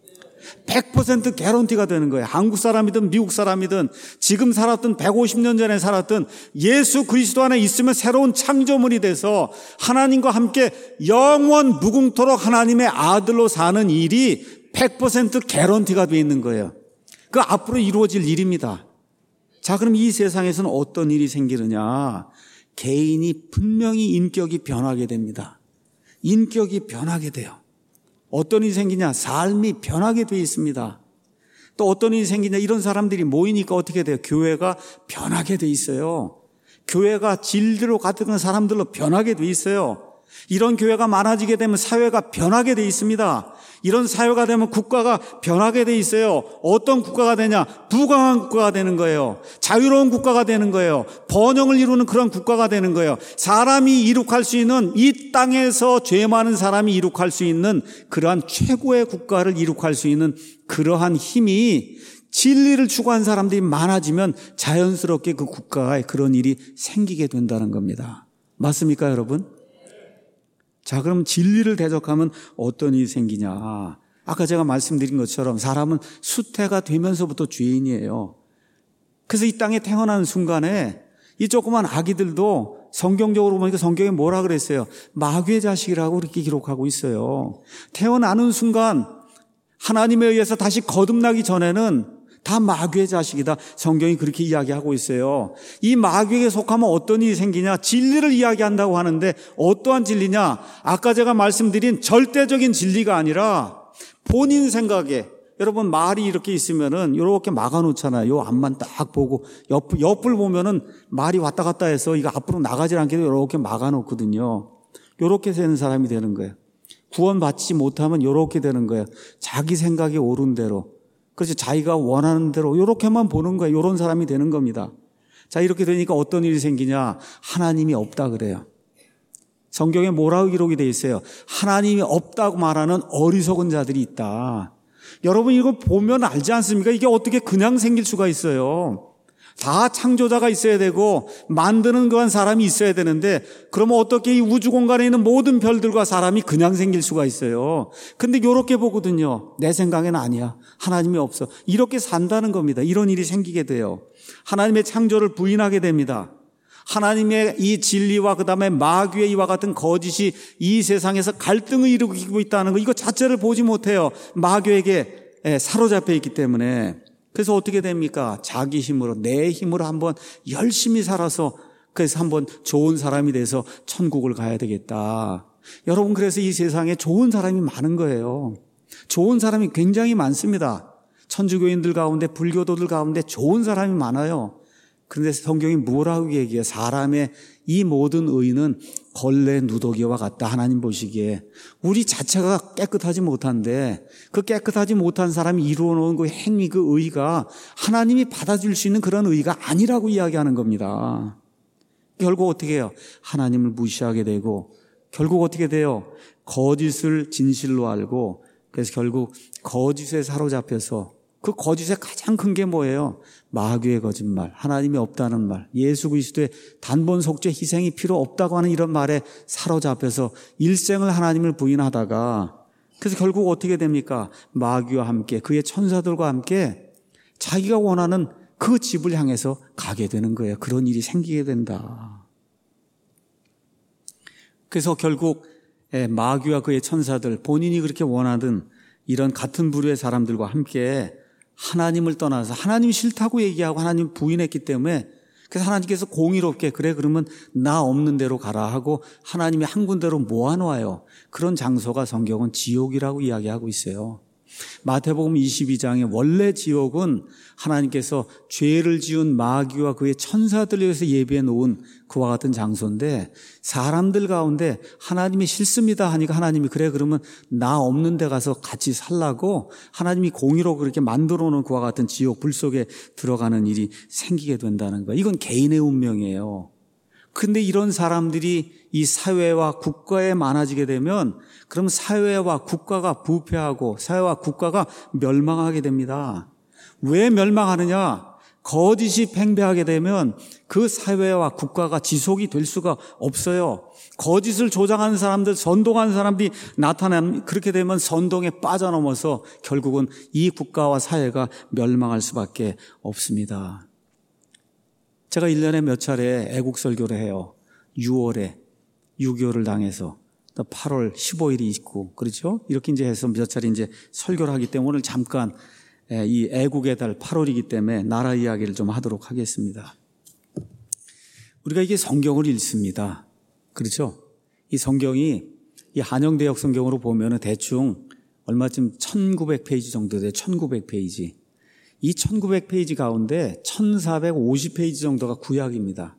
100% 개런티가 되는 거예요. 한국 사람이든 미국 사람이든 지금 살았든 150년 전에 살았든 예수 그리스도 안에 있으면 새로운 창조물이 돼서 하나님과 함께 영원 무궁토록 하나님의 아들로 사는 일이 100% 개런티가 되어 있는 거예요. 그 앞으로 이루어질 일입니다. 자, 그럼 이 세상에서는 어떤 일이 생기느냐? 개인이 분명히 인격이 변하게 됩니다. 인격이 변하게 돼요. 어떤 일이 생기냐? 삶이 변하게 되어 있습니다. 또 어떤 일이 생기냐? 이런 사람들이 모이니까 어떻게 돼요? 교회가 변하게 되어 있어요. 교회가 진리로 가득한 사람들로 변하게 되어 있어요. 이런 교회가 많아지게 되면 사회가 변하게 되어 있습니다. 이런 사회가 되면 국가가 변하게 되어 있어요. 어떤 국가가 되냐? 부강한 국가가 되는 거예요. 자유로운 국가가 되는 거예요. 번영을 이루는 그런 국가가 되는 거예요. 사람이 이룩할 수 있는, 이 땅에서 죄 많은 사람이 이룩할 수 있는 그러한 최고의 국가를 이룩할 수 있는 그러한 힘이, 진리를 추구한 사람들이 많아지면 자연스럽게 그 국가에 그런 일이 생기게 된다는 겁니다. 맞습니까, 여러분? 자, 그럼 진리를 대적하면 어떤 일이 생기냐? 아까 제가 말씀드린 것처럼 사람은 수태가 되면서부터 죄인이에요. 그래서 이 땅에 태어나는 순간에 이 조그만 아기들도 성경적으로 보니까 성경에 뭐라 그랬어요? 마귀의 자식이라고 이렇게 기록하고 있어요. 태어나는 순간 하나님에 의해서 다시 거듭나기 전에는 다 마귀의 자식이다. 성경이 그렇게 이야기하고 있어요. 이 마귀에게 속하면 어떤 일이 생기냐? 진리를 이야기한다고 하는데 어떠한 진리냐? 아까 제가 말씀드린 절대적인 진리가 아니라 본인 생각에, 여러분 말이 이렇게 있으면은 이렇게 막아놓잖아요. 요 앞만 딱 보고 옆을 보면은 말이 왔다 갔다 해서 이거 앞으로 나가지 않게 이렇게 막아놓거든요. 이렇게 되는 사람이 되는 거예요. 구원받지 못하면 이렇게 되는 거예요. 자기 생각이 옳은 대로. 그래서 자기가 원하는 대로 이렇게만 보는 거예요. 이런 사람이 되는 겁니다. 자, 이렇게 되니까 어떤 일이 생기냐? 하나님이 없다 그래요. 성경에 뭐라고 기록이 되어 있어요? 하나님이 없다고 말하는 어리석은 자들이 있다. 여러분 이거 보면 알지 않습니까? 이게 어떻게 그냥 생길 수가 있어요? 다 창조자가 있어야 되고 만드는 그런 사람이 있어야 되는데 그러면 어떻게 이 우주 공간에 있는 모든 별들과 사람이 그냥 생길 수가 있어요? 근데 이렇게 보거든요. 내 생각에는 아니야. 하나님이 없어. 이렇게 산다는 겁니다. 이런 일이 생기게 돼요. 하나님의 창조를 부인하게 됩니다. 하나님의 이 진리와 그다음에 마귀의 이와 같은 거짓이 이 세상에서 갈등을 일으키고 있다는 거, 이거 자체를 보지 못해요. 마귀에게 사로잡혀 있기 때문에. 그래서 어떻게 됩니까? 자기 힘으로, 내 힘으로 한번 열심히 살아서 그래서 한번 좋은 사람이 돼서 천국을 가야 되겠다. 여러분, 그래서 이 세상에 좋은 사람이 많은 거예요. 좋은 사람이 굉장히 많습니다. 천주교인들 가운데, 불교도들 가운데 좋은 사람이 많아요. 그런데 성경이 뭐라고 얘기해요? 사람의 이 모든 의는 걸레 누더기와 같다. 하나님 보시기에 우리 자체가 깨끗하지 못한데 그 깨끗하지 못한 사람이 이루어놓은 그 행위, 그 의가 하나님이 받아줄 수 있는 그런 의가 아니라고 이야기하는 겁니다. 결국 어떻게 해요? 하나님을 무시하게 되고 결국 어떻게 돼요? 거짓을 진실로 알고 그래서 결국 거짓에 사로잡혀서 그 거짓의 가장 큰 게 뭐예요? 마귀의 거짓말, 하나님이 없다는 말, 예수 그리스도의 단번 속죄 희생이 필요 없다고 하는 이런 말에 사로잡혀서 일생을 하나님을 부인하다가 그래서 결국 어떻게 됩니까? 마귀와 함께 그의 천사들과 함께 자기가 원하는 그 집을 향해서 가게 되는 거예요. 그런 일이 생기게 된다. 그래서 결국 마귀와 그의 천사들, 본인이 그렇게 원하던 이런 같은 부류의 사람들과 함께 하나님을 떠나서 하나님이 싫다고 얘기하고 하나님 부인했기 때문에 그래서 하나님께서 공의롭게 그래 그러면 나 없는 데로 가라 하고 하나님이 한 군데로 모아놓아요. 그런 장소가 성경은 지옥이라고 이야기하고 있어요. 마태복음 22장에 원래 지옥은 하나님께서 죄를 지은 마귀와 그의 천사들을 위해서 예비해 놓은 그와 같은 장소인데 사람들 가운데 하나님이 싫습니다 하니까 하나님이 그래 그러면 나 없는 데 가서 같이 살라고 하나님이 공의로 그렇게 만들어 놓은 그와 같은 지옥 불 속에 들어가는 일이 생기게 된다는 거예요. 이건 개인의 운명이에요. 근데 이런 사람들이 이 사회와 국가에 많아지게 되면 그럼 사회와 국가가 부패하고 사회와 국가가 멸망하게 됩니다. 왜 멸망하느냐? 거짓이 팽배하게 되면 그 사회와 국가가 지속이 될 수가 없어요. 거짓을 조장하는 사람들, 선동하는 사람들이 나타나면 그렇게 되면 선동에 빠져넘어서 결국은 이 국가와 사회가 멸망할 수밖에 없습니다. 제가 1년에 몇 차례 애국 설교를 해요. 6월에 6.25를 당해서 8월 15일이 있고 그렇죠? 이렇게 이제 해서 몇 차례 이제 설교를 하기 때문에 오늘 잠깐 이 애국의 달 8월이기 때문에 나라 이야기를 좀 하도록 하겠습니다. 우리가 이게 성경을 읽습니다. 그렇죠? 이 성경이 이 한영대역 성경으로 보면은 대충 얼마쯤 1900페이지 정도 돼요. 1900페이지. 이 1900페이지 가운데 1450페이지 정도가 구약입니다.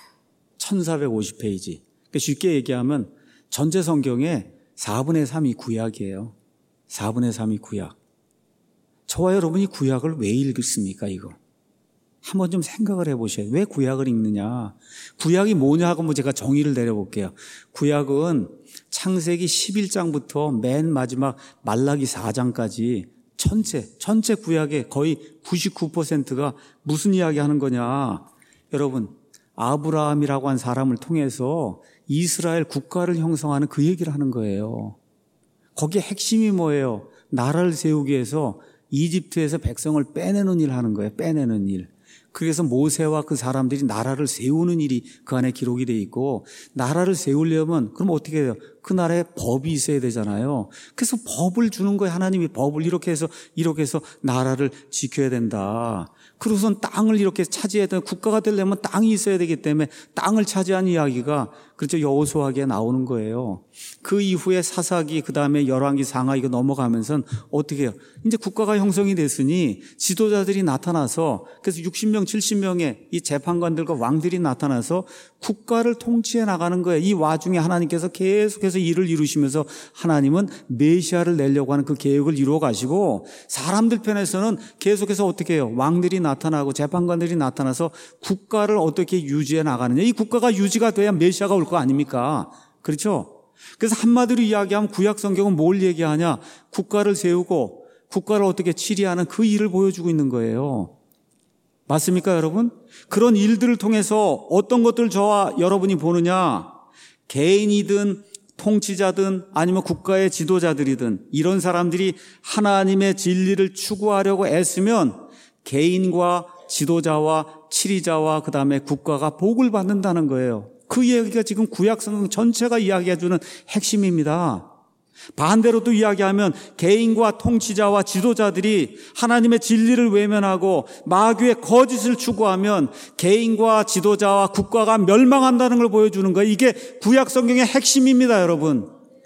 1450페이지. 그러니까 쉽게 얘기하면 전체 성경의 4분의 3이 구약이에요. 4분의 3이 구약. 저와 여러분이 구약을 왜 읽습니까, 이거? 한번 좀 생각을 해보셔요. 왜 구약을 읽느냐? 구약이 뭐냐 하고 제가 정의를 내려볼게요. 구약은 창세기 11장부터 맨 마지막 말라기 4장까지 전체 구약의 거의 99%가 무슨 이야기 하는 거냐? 여러분, 아브라함이라고 한 사람을 통해서 이스라엘 국가를 형성하는 그 얘기를 하는 거예요. 거기에 핵심이 뭐예요? 나라를 세우기 위해서 이집트에서 백성을 빼내는 일을 하는 거예요. 빼내는 일. 그래서 모세와 그 사람들이 나라를 세우는 일이 그 안에 기록이 돼 있고, 나라를 세우려면 그럼 어떻게 해요? 그 나라에 법이 있어야 되잖아요. 그래서 법을 주는 거예요. 하나님이 법을 이렇게 해서 나라를 지켜야 된다. 그러고선 땅을 이렇게 차지해야 되는, 국가가 되려면 땅이 있어야 되기 때문에 땅을 차지한 이야기가 그렇죠, 여호수아기에 나오는 거예요. 그 이후에 사사기, 그 다음에 열왕기, 상하 이거 넘어가면서 어떻게 해요? 이제 국가가 형성이 됐으니 지도자들이 나타나서, 그래서 60명 70명의 이 재판관들과 왕들이 나타나서 국가를 통치해 나가는 거예요. 이 와중에 하나님께서 계속해서 일을 이루시면서 하나님은 메시아를 내려고 하는 그 계획을 이루어 가시고, 사람들 편에서는 계속해서 어떻게 해요? 왕들이 나타나고 재판관들이 나타나서 국가를 어떻게 유지해 나가느냐. 이 국가가 유지가 돼야 메시아가 올 거 아닙니까? 그렇죠? 그래서 한마디로 이야기하면 구약 성경은 뭘 얘기하냐? 국가를 세우고 국가를 어떻게 치리하는 그 일을 보여주고 있는 거예요. 맞습니까, 여러분? 그런 일들을 통해서 어떤 것들 저와 여러분이 보느냐? 개인이든 통치자든 아니면 국가의 지도자들이든 이런 사람들이 하나님의 진리를 추구하려고 애쓰면 개인과 지도자와 치리자와 그 다음에 국가가 복을 받는다는 거예요. 그 얘기가 지금 구약 성경 전체가 이야기해주는 핵심입니다. 반대로 또 이야기하면 개인과 통치자와 지도자들이 하나님의 진리를 외면하고 마귀의 거짓을 추구하면 개인과 지도자와 국가가 멸망한다는 걸 보여주는 거예요. 이게 구약 성경의 핵심입니다, 여러분.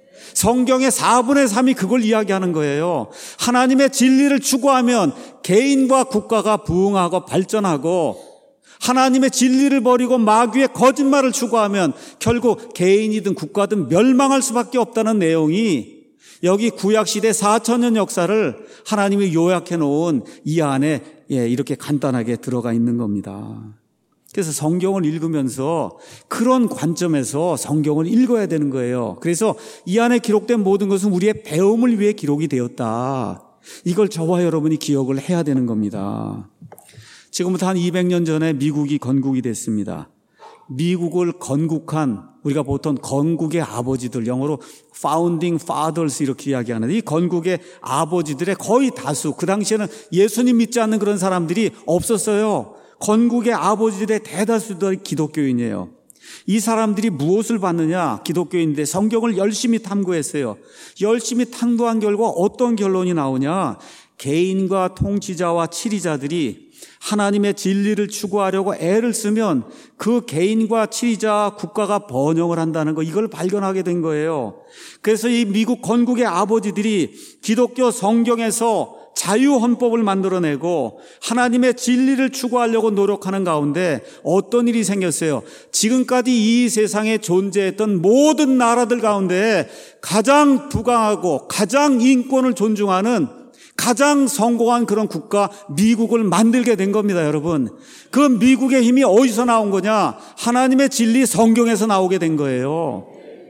성경의 4분의 3이 그걸 이야기하는 거예요. 하나님의 진리를 추구하면 개인과 국가가 부흥하고 발전하고, 하나님의 진리를 버리고 마귀의 거짓말을 추구하면 결국 개인이든 국가든 멸망할 수밖에 없다는 내용이 여기 구약시대 4,000년 역사를 하나님이 요약해 놓은 이 안에 이렇게 간단하게 들어가 있는 겁니다. 그래서 성경을 읽으면서 그런 관점에서 성경을 읽어야 되는 거예요. 그래서 이 안에 기록된 모든 것은 우리의 배움을 위해 기록이 되었다. 이걸 저와 여러분이 기억을 해야 되는 겁니다. 지금부터 한 200년 전에 미국이 건국이 됐습니다. 미국을 건국한, 우리가 보통 건국의 아버지들, 영어로 founding fathers 이렇게 이야기하는데, 이 건국의 아버지들의 거의 다수, 그 당시에는 예수님 믿지 않는 그런 사람들이 없었어요. 건국의 아버지들의 대다수들이 기독교인이에요. 이 사람들이 무엇을 받느냐? 기독교인인데 성경을 열심히 탐구했어요. 열심히 탐구한 결과 어떤 결론이 나오냐? 개인과 통치자와 치리자들이 하나님의 진리를 추구하려고 애를 쓰면 그 개인과 치리자 국가가 번영을 한다는 거, 이걸 발견하게 된 거예요. 그래서 이 미국 건국의 아버지들이 기독교 성경에서 자유헌법을 만들어내고 하나님의 진리를 추구하려고 노력하는 가운데 어떤 일이 생겼어요? 지금까지 이 세상에 존재했던 모든 나라들 가운데 가장 부강하고 가장 인권을 존중하는 가장 성공한 그런 국가 미국을 만들게 된 겁니다, 여러분. 그 미국의 힘이 어디서 나온 거냐? 하나님의 진리 성경에서 나오게 된 거예요.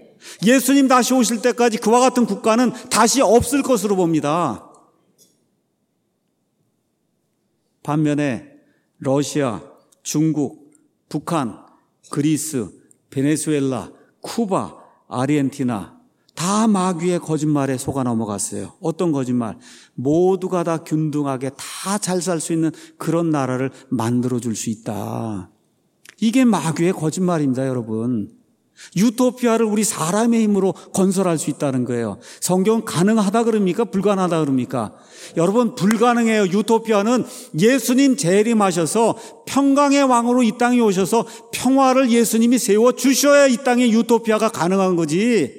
예수님 다시 오실 때까지 그와 같은 국가는 다시 없을 것으로 봅니다. 반면에 러시아, 중국, 북한, 그리스, 베네수엘라, 쿠바, 아르헨티나 다 마귀의 거짓말에 속아 넘어갔어요. 어떤 거짓말? 모두가 다 균등하게 다 잘 살 수 있는 그런 나라를 만들어줄 수 있다. 이게 마귀의 거짓말입니다, 여러분. 유토피아를 우리 사람의 힘으로 건설할 수 있다는 거예요. 성경은 가능하다 그럽니까? 불가능하다 그럽니까? 여러분, 불가능해요. 유토피아는 예수님 재림하셔서 평강의 왕으로 이 땅에 오셔서 평화를 예수님이 세워주셔야 이 땅에 유토피아가 가능한 거지.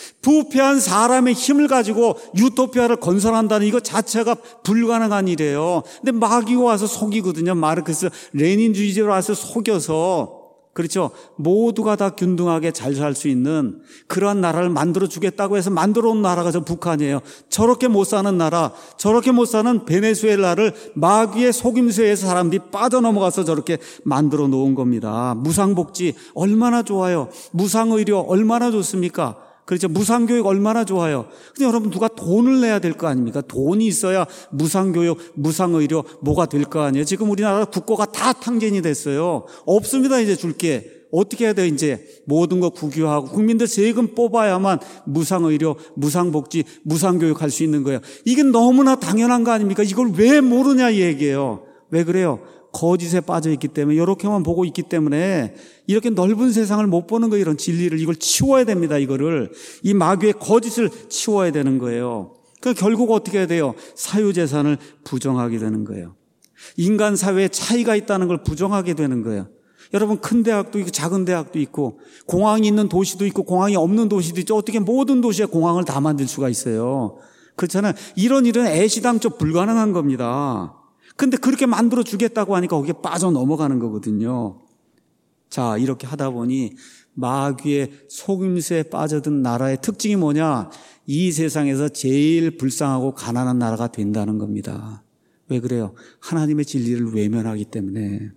부패한 사람의 힘을 가지고 유토피아를 건설한다는 이거 자체가 불가능한 일이에요. 근데 마귀가 와서 속이거든요. 마르크스 레닌주의자로 와서 속여서, 그렇죠, 모두가 다 균등하게 잘 살 수 있는 그러한 나라를 만들어주겠다고 해서 만들어 온 나라가 저 북한이에요. 저렇게 못 사는 나라, 저렇게 못 사는 베네수엘라를 마귀의 속임수에서 사람들이 빠져넘어가서 저렇게 만들어 놓은 겁니다. 무상복지 얼마나 좋아요. 무상의료 얼마나 좋습니까? 그렇죠. 무상교육 얼마나 좋아요. 근데 여러분, 누가 돈을 내야 될 거 아닙니까? 돈이 있어야 무상교육, 무상의료 뭐가 될 거 아니에요. 지금 우리나라 국고가 다 탕진이 됐어요. 없습니다. 이제 줄 게. 어떻게 해야 돼? 이제 모든 거 국유하고 국민들 세금 뽑아야만 무상의료, 무상복지, 무상교육 할 수 있는 거예요. 이게 너무나 당연한 거 아닙니까? 이걸 왜 모르냐 이 얘기예요. 왜 그래요? 거짓에 빠져 있기 때문에, 이렇게만 보고 있기 때문에 이렇게 넓은 세상을 못 보는 거예요. 이런 진리를, 이걸 치워야 됩니다. 이거를, 이 마귀의 거짓을 치워야 되는 거예요. 그러니까 결국 어떻게 해야 돼요? 사유재산을 부정하게 되는 거예요. 인간 사회에 차이가 있다는 걸 부정하게 되는 거예요. 여러분, 큰 대학도 있고 작은 대학도 있고 공항이 있는 도시도 있고 공항이 없는 도시도 있죠. 어떻게 모든 도시에 공항을 다 만들 수가 있어요? 그렇잖아요. 이런 일은 애시당초 불가능한 겁니다. 근데 그렇게 만들어 주겠다고 하니까 거기에 빠져 넘어가는 거거든요. 자, 이렇게 하다 보니 마귀의 속임수에 빠져든 나라의 특징이 뭐냐? 이 세상에서 제일 불쌍하고 가난한 나라가 된다는 겁니다. 왜 그래요? 하나님의 진리를 외면하기 때문에.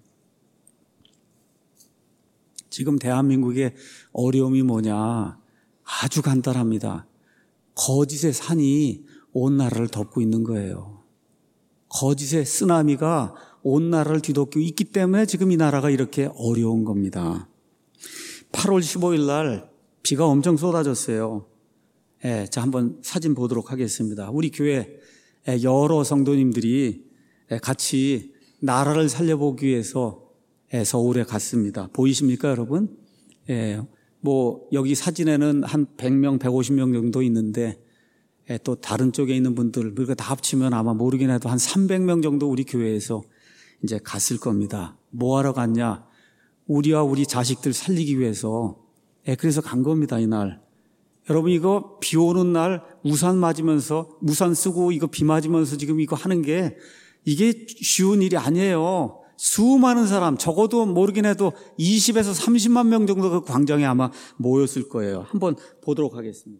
지금 대한민국의 어려움이 뭐냐? 아주 간단합니다. 거짓의 산이 온 나라를 덮고 있는 거예요. 거짓의 쓰나미가 온 나라를 뒤덮고 있기 때문에 지금 이 나라가 이렇게 어려운 겁니다. 8월 15일 날 비가 엄청 쏟아졌어요. 자, 한번 사진 보도록 하겠습니다. 우리 교회 여러 성도님들이 같이 나라를 살려보기 위해서 서울에 갔습니다. 보이십니까, 여러분? 뭐 여기 사진에는 한 100명, 150명 정도 있는데 또 다른 쪽에 있는 분들, 그러니까 다 합치면 아마 모르긴 해도 한 300명 정도 우리 교회에서 이제 갔을 겁니다. 뭐 하러 갔냐? 우리와 우리 자식들 살리기 위해서. 그래서 간 겁니다, 이날. 여러분, 이거 비 오는 날 우산 맞으면서, 우산 쓰고 이거 비 맞으면서 지금 이거 하는 게 이게 쉬운 일이 아니에요. 수많은 사람, 적어도 모르긴 해도 20에서 30만 명 정도 그 광장에 아마 모였을 거예요. 한번 보도록 하겠습니다.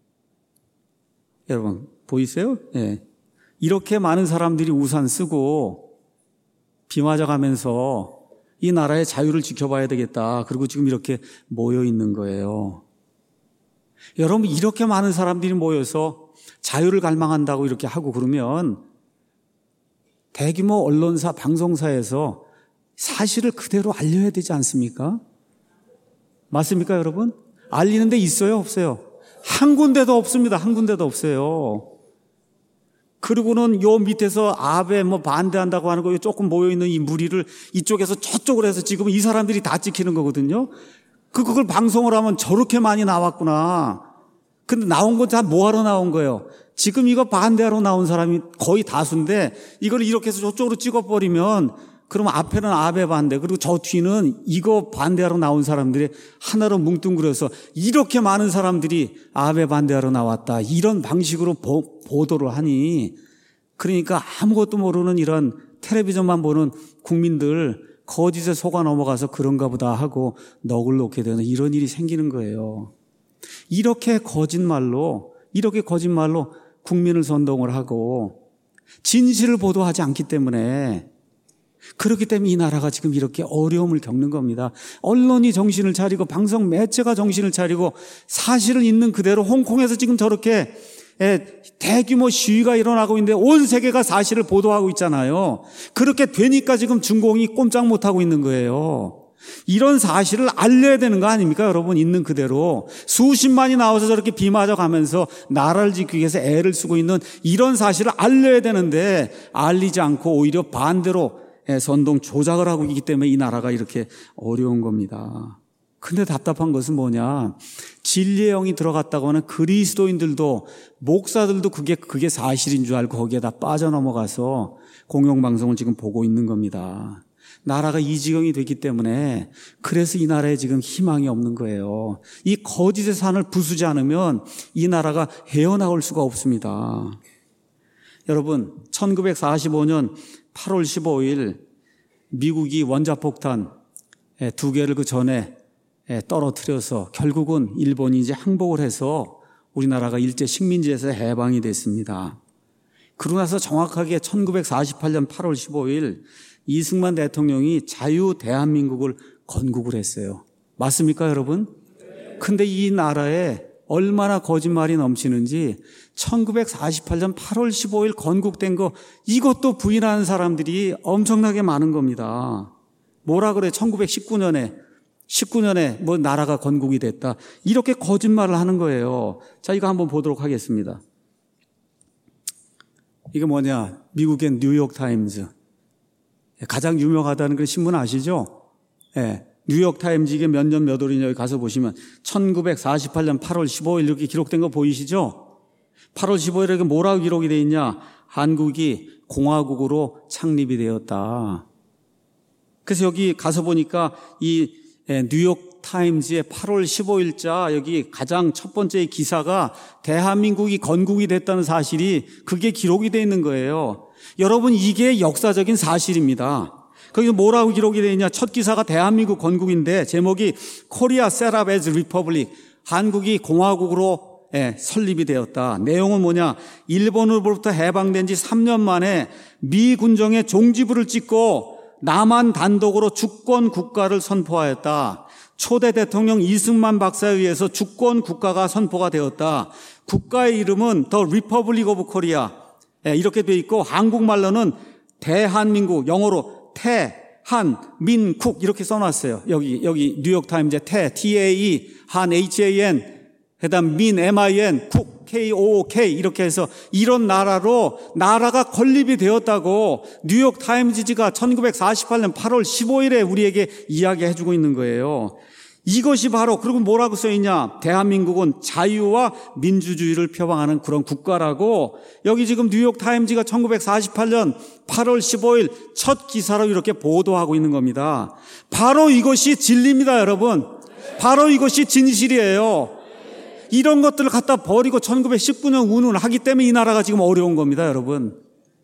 여러분, 보이세요? 이렇게 많은 사람들이 우산 쓰고 비 맞아가면서 이 나라의 자유를 지켜봐야 되겠다. 그리고 지금 이렇게 모여 있는 거예요. 여러분, 이렇게 많은 사람들이 모여서 자유를 갈망한다고 이렇게 하고 그러면 대규모 언론사, 방송사에서 사실을 그대로 알려야 되지 않습니까? 맞습니까, 여러분? 알리는 데 있어요, 없어요? 한 군데도 없습니다. 한 군데도 없어요. 그리고는 요 밑에서 아베 뭐 반대한다고 하는 거 조금 모여있는 이 무리를 이쪽에서 저쪽으로 해서 지금 이 사람들이 다 찍히는 거거든요. 그걸 방송을 하면 저렇게 많이 나왔구나. 근데 나온 건 다 뭐하러 나온 거예요? 지금 이거 반대하러 나온 사람이 거의 다수인데 이걸 이렇게 해서 저쪽으로 찍어버리면 그러면 앞에는 아베 반대, 그리고 저 뒤는 이거 반대하러 나온 사람들이 하나로 뭉뚱그려서 이렇게 많은 사람들이 아베 반대하러 나왔다. 이런 방식으로 보도를 하니, 그러니까 아무것도 모르는 이런 텔레비전만 보는 국민들 거짓에 속아 넘어가서 그런가 보다 하고 넋을 놓게 되는 이런 일이 생기는 거예요. 이렇게 거짓말로 국민을 선동을 하고 진실을 보도하지 않기 때문에, 그렇기 때문에 이 나라가 지금 이렇게 어려움을 겪는 겁니다. 언론이 정신을 차리고 방송 매체가 정신을 차리고 사실을 있는 그대로 홍콩에서 지금 저렇게 대규모 시위가 일어나고 있는데 온 세계가 사실을 보도하고 있잖아요. 그렇게 되니까 지금 중공이 꼼짝 못하고 있는 거예요. 이런 사실을 알려야 되는 거 아닙니까, 여러분? 있는 그대로. 수십만이 나와서 저렇게 비 맞아가면서 나라를 지키기 위해서 애를 쓰고 있는 이런 사실을 알려야 되는데 알리지 않고 오히려 반대로 선동 조작을 하고 있기 때문에 이 나라가 이렇게 어려운 겁니다. 근데 답답한 것은 뭐냐? 진리의 영이 들어갔다고 하는 그리스도인들도 목사들도 그게 사실인 줄 알고 거기에 다 빠져넘어가서 공영방송을 지금 보고 있는 겁니다. 나라가 이 지경이 됐기 때문에 그래서 이 나라에 지금 희망이 없는 거예요. 이 거짓의 산을 부수지 않으면 이 나라가 헤어나올 수가 없습니다. 여러분, 1945년 8월 15일 미국이 원자폭탄 2개를 그 전에 떨어뜨려서 결국은 일본이 이제 항복을 해서 우리나라가 일제 식민지에서 해방이 됐습니다. 그러고 나서 정확하게 1948년 8월 15일 이승만 대통령이 자유 대한민국을 건국을 했어요. 맞습니까, 여러분? 근데 이 나라에 얼마나 거짓말이 넘치는지 1948년 8월 15일 건국된 거 이것도 부인하는 사람들이 엄청나게 많은 겁니다. 뭐라 그래? 1919년에 뭐 나라가 건국이 됐다. 이렇게 거짓말을 하는 거예요. 자, 이거 한번 보도록 하겠습니다. 이게 뭐냐? 미국의 뉴욕타임즈. 가장 유명하다는 그 신문 아시죠? 뉴욕타임즈 이게 몇 년 몇 월이냐 여기 가서 보시면 1948년 8월 15일 이렇게 기록된 거 보이시죠? 8월 15일에 뭐라고 기록이 되어 있냐? 한국이 공화국으로 창립이 되었다. 그래서 여기 가서 보니까 이 뉴욕타임즈의 8월 15일자 여기 가장 첫 번째 기사가 대한민국이 건국이 됐다는 사실이 그게 기록이 되어 있는 거예요. 여러분, 이게 역사적인 사실입니다. 거기서 뭐라고 기록이 되어 있냐? 첫 기사가 대한민국 건국인데 제목이 Korea set up as republic. 한국이 공화국으로 설립이 되었다. 내용은 뭐냐? 일본으로부터 해방된 지 3년 만에 미 군정의 종지부를 찍고 남한 단독으로 주권 국가를 선포하였다. 초대 대통령 이승만 박사에 의해서 주권 국가가 선포가 되었다. 국가의 이름은 The Republic of Korea. 이렇게 되어 있고 한국말로는 대한민국, 영어로 태한민국 이렇게 써놨어요. 여기 뉴욕타임즈에 T-A-E, 한 H-A-N, 그다음 민, M-I-N, 국, K-O-O-K 이렇게 해서 이런 나라가 건립이 되었다고 뉴욕타임즈가 1948년 8월 15일에 우리에게 이야기해주고 있는 거예요. 이것이 바로, 그리고 뭐라고 써있냐? 대한민국은 자유와 민주주의를 표방하는 그런 국가라고 여기 지금 뉴욕타임즈가 1948년 8월 15일 첫 기사로 이렇게 보도하고 있는 겁니다. 바로 이것이 진리입니다, 여러분. 바로 이것이 진실이에요. 이런 것들을 갖다 버리고 1919년 운운을 하기 때문에 이 나라가 지금 어려운 겁니다, 여러분.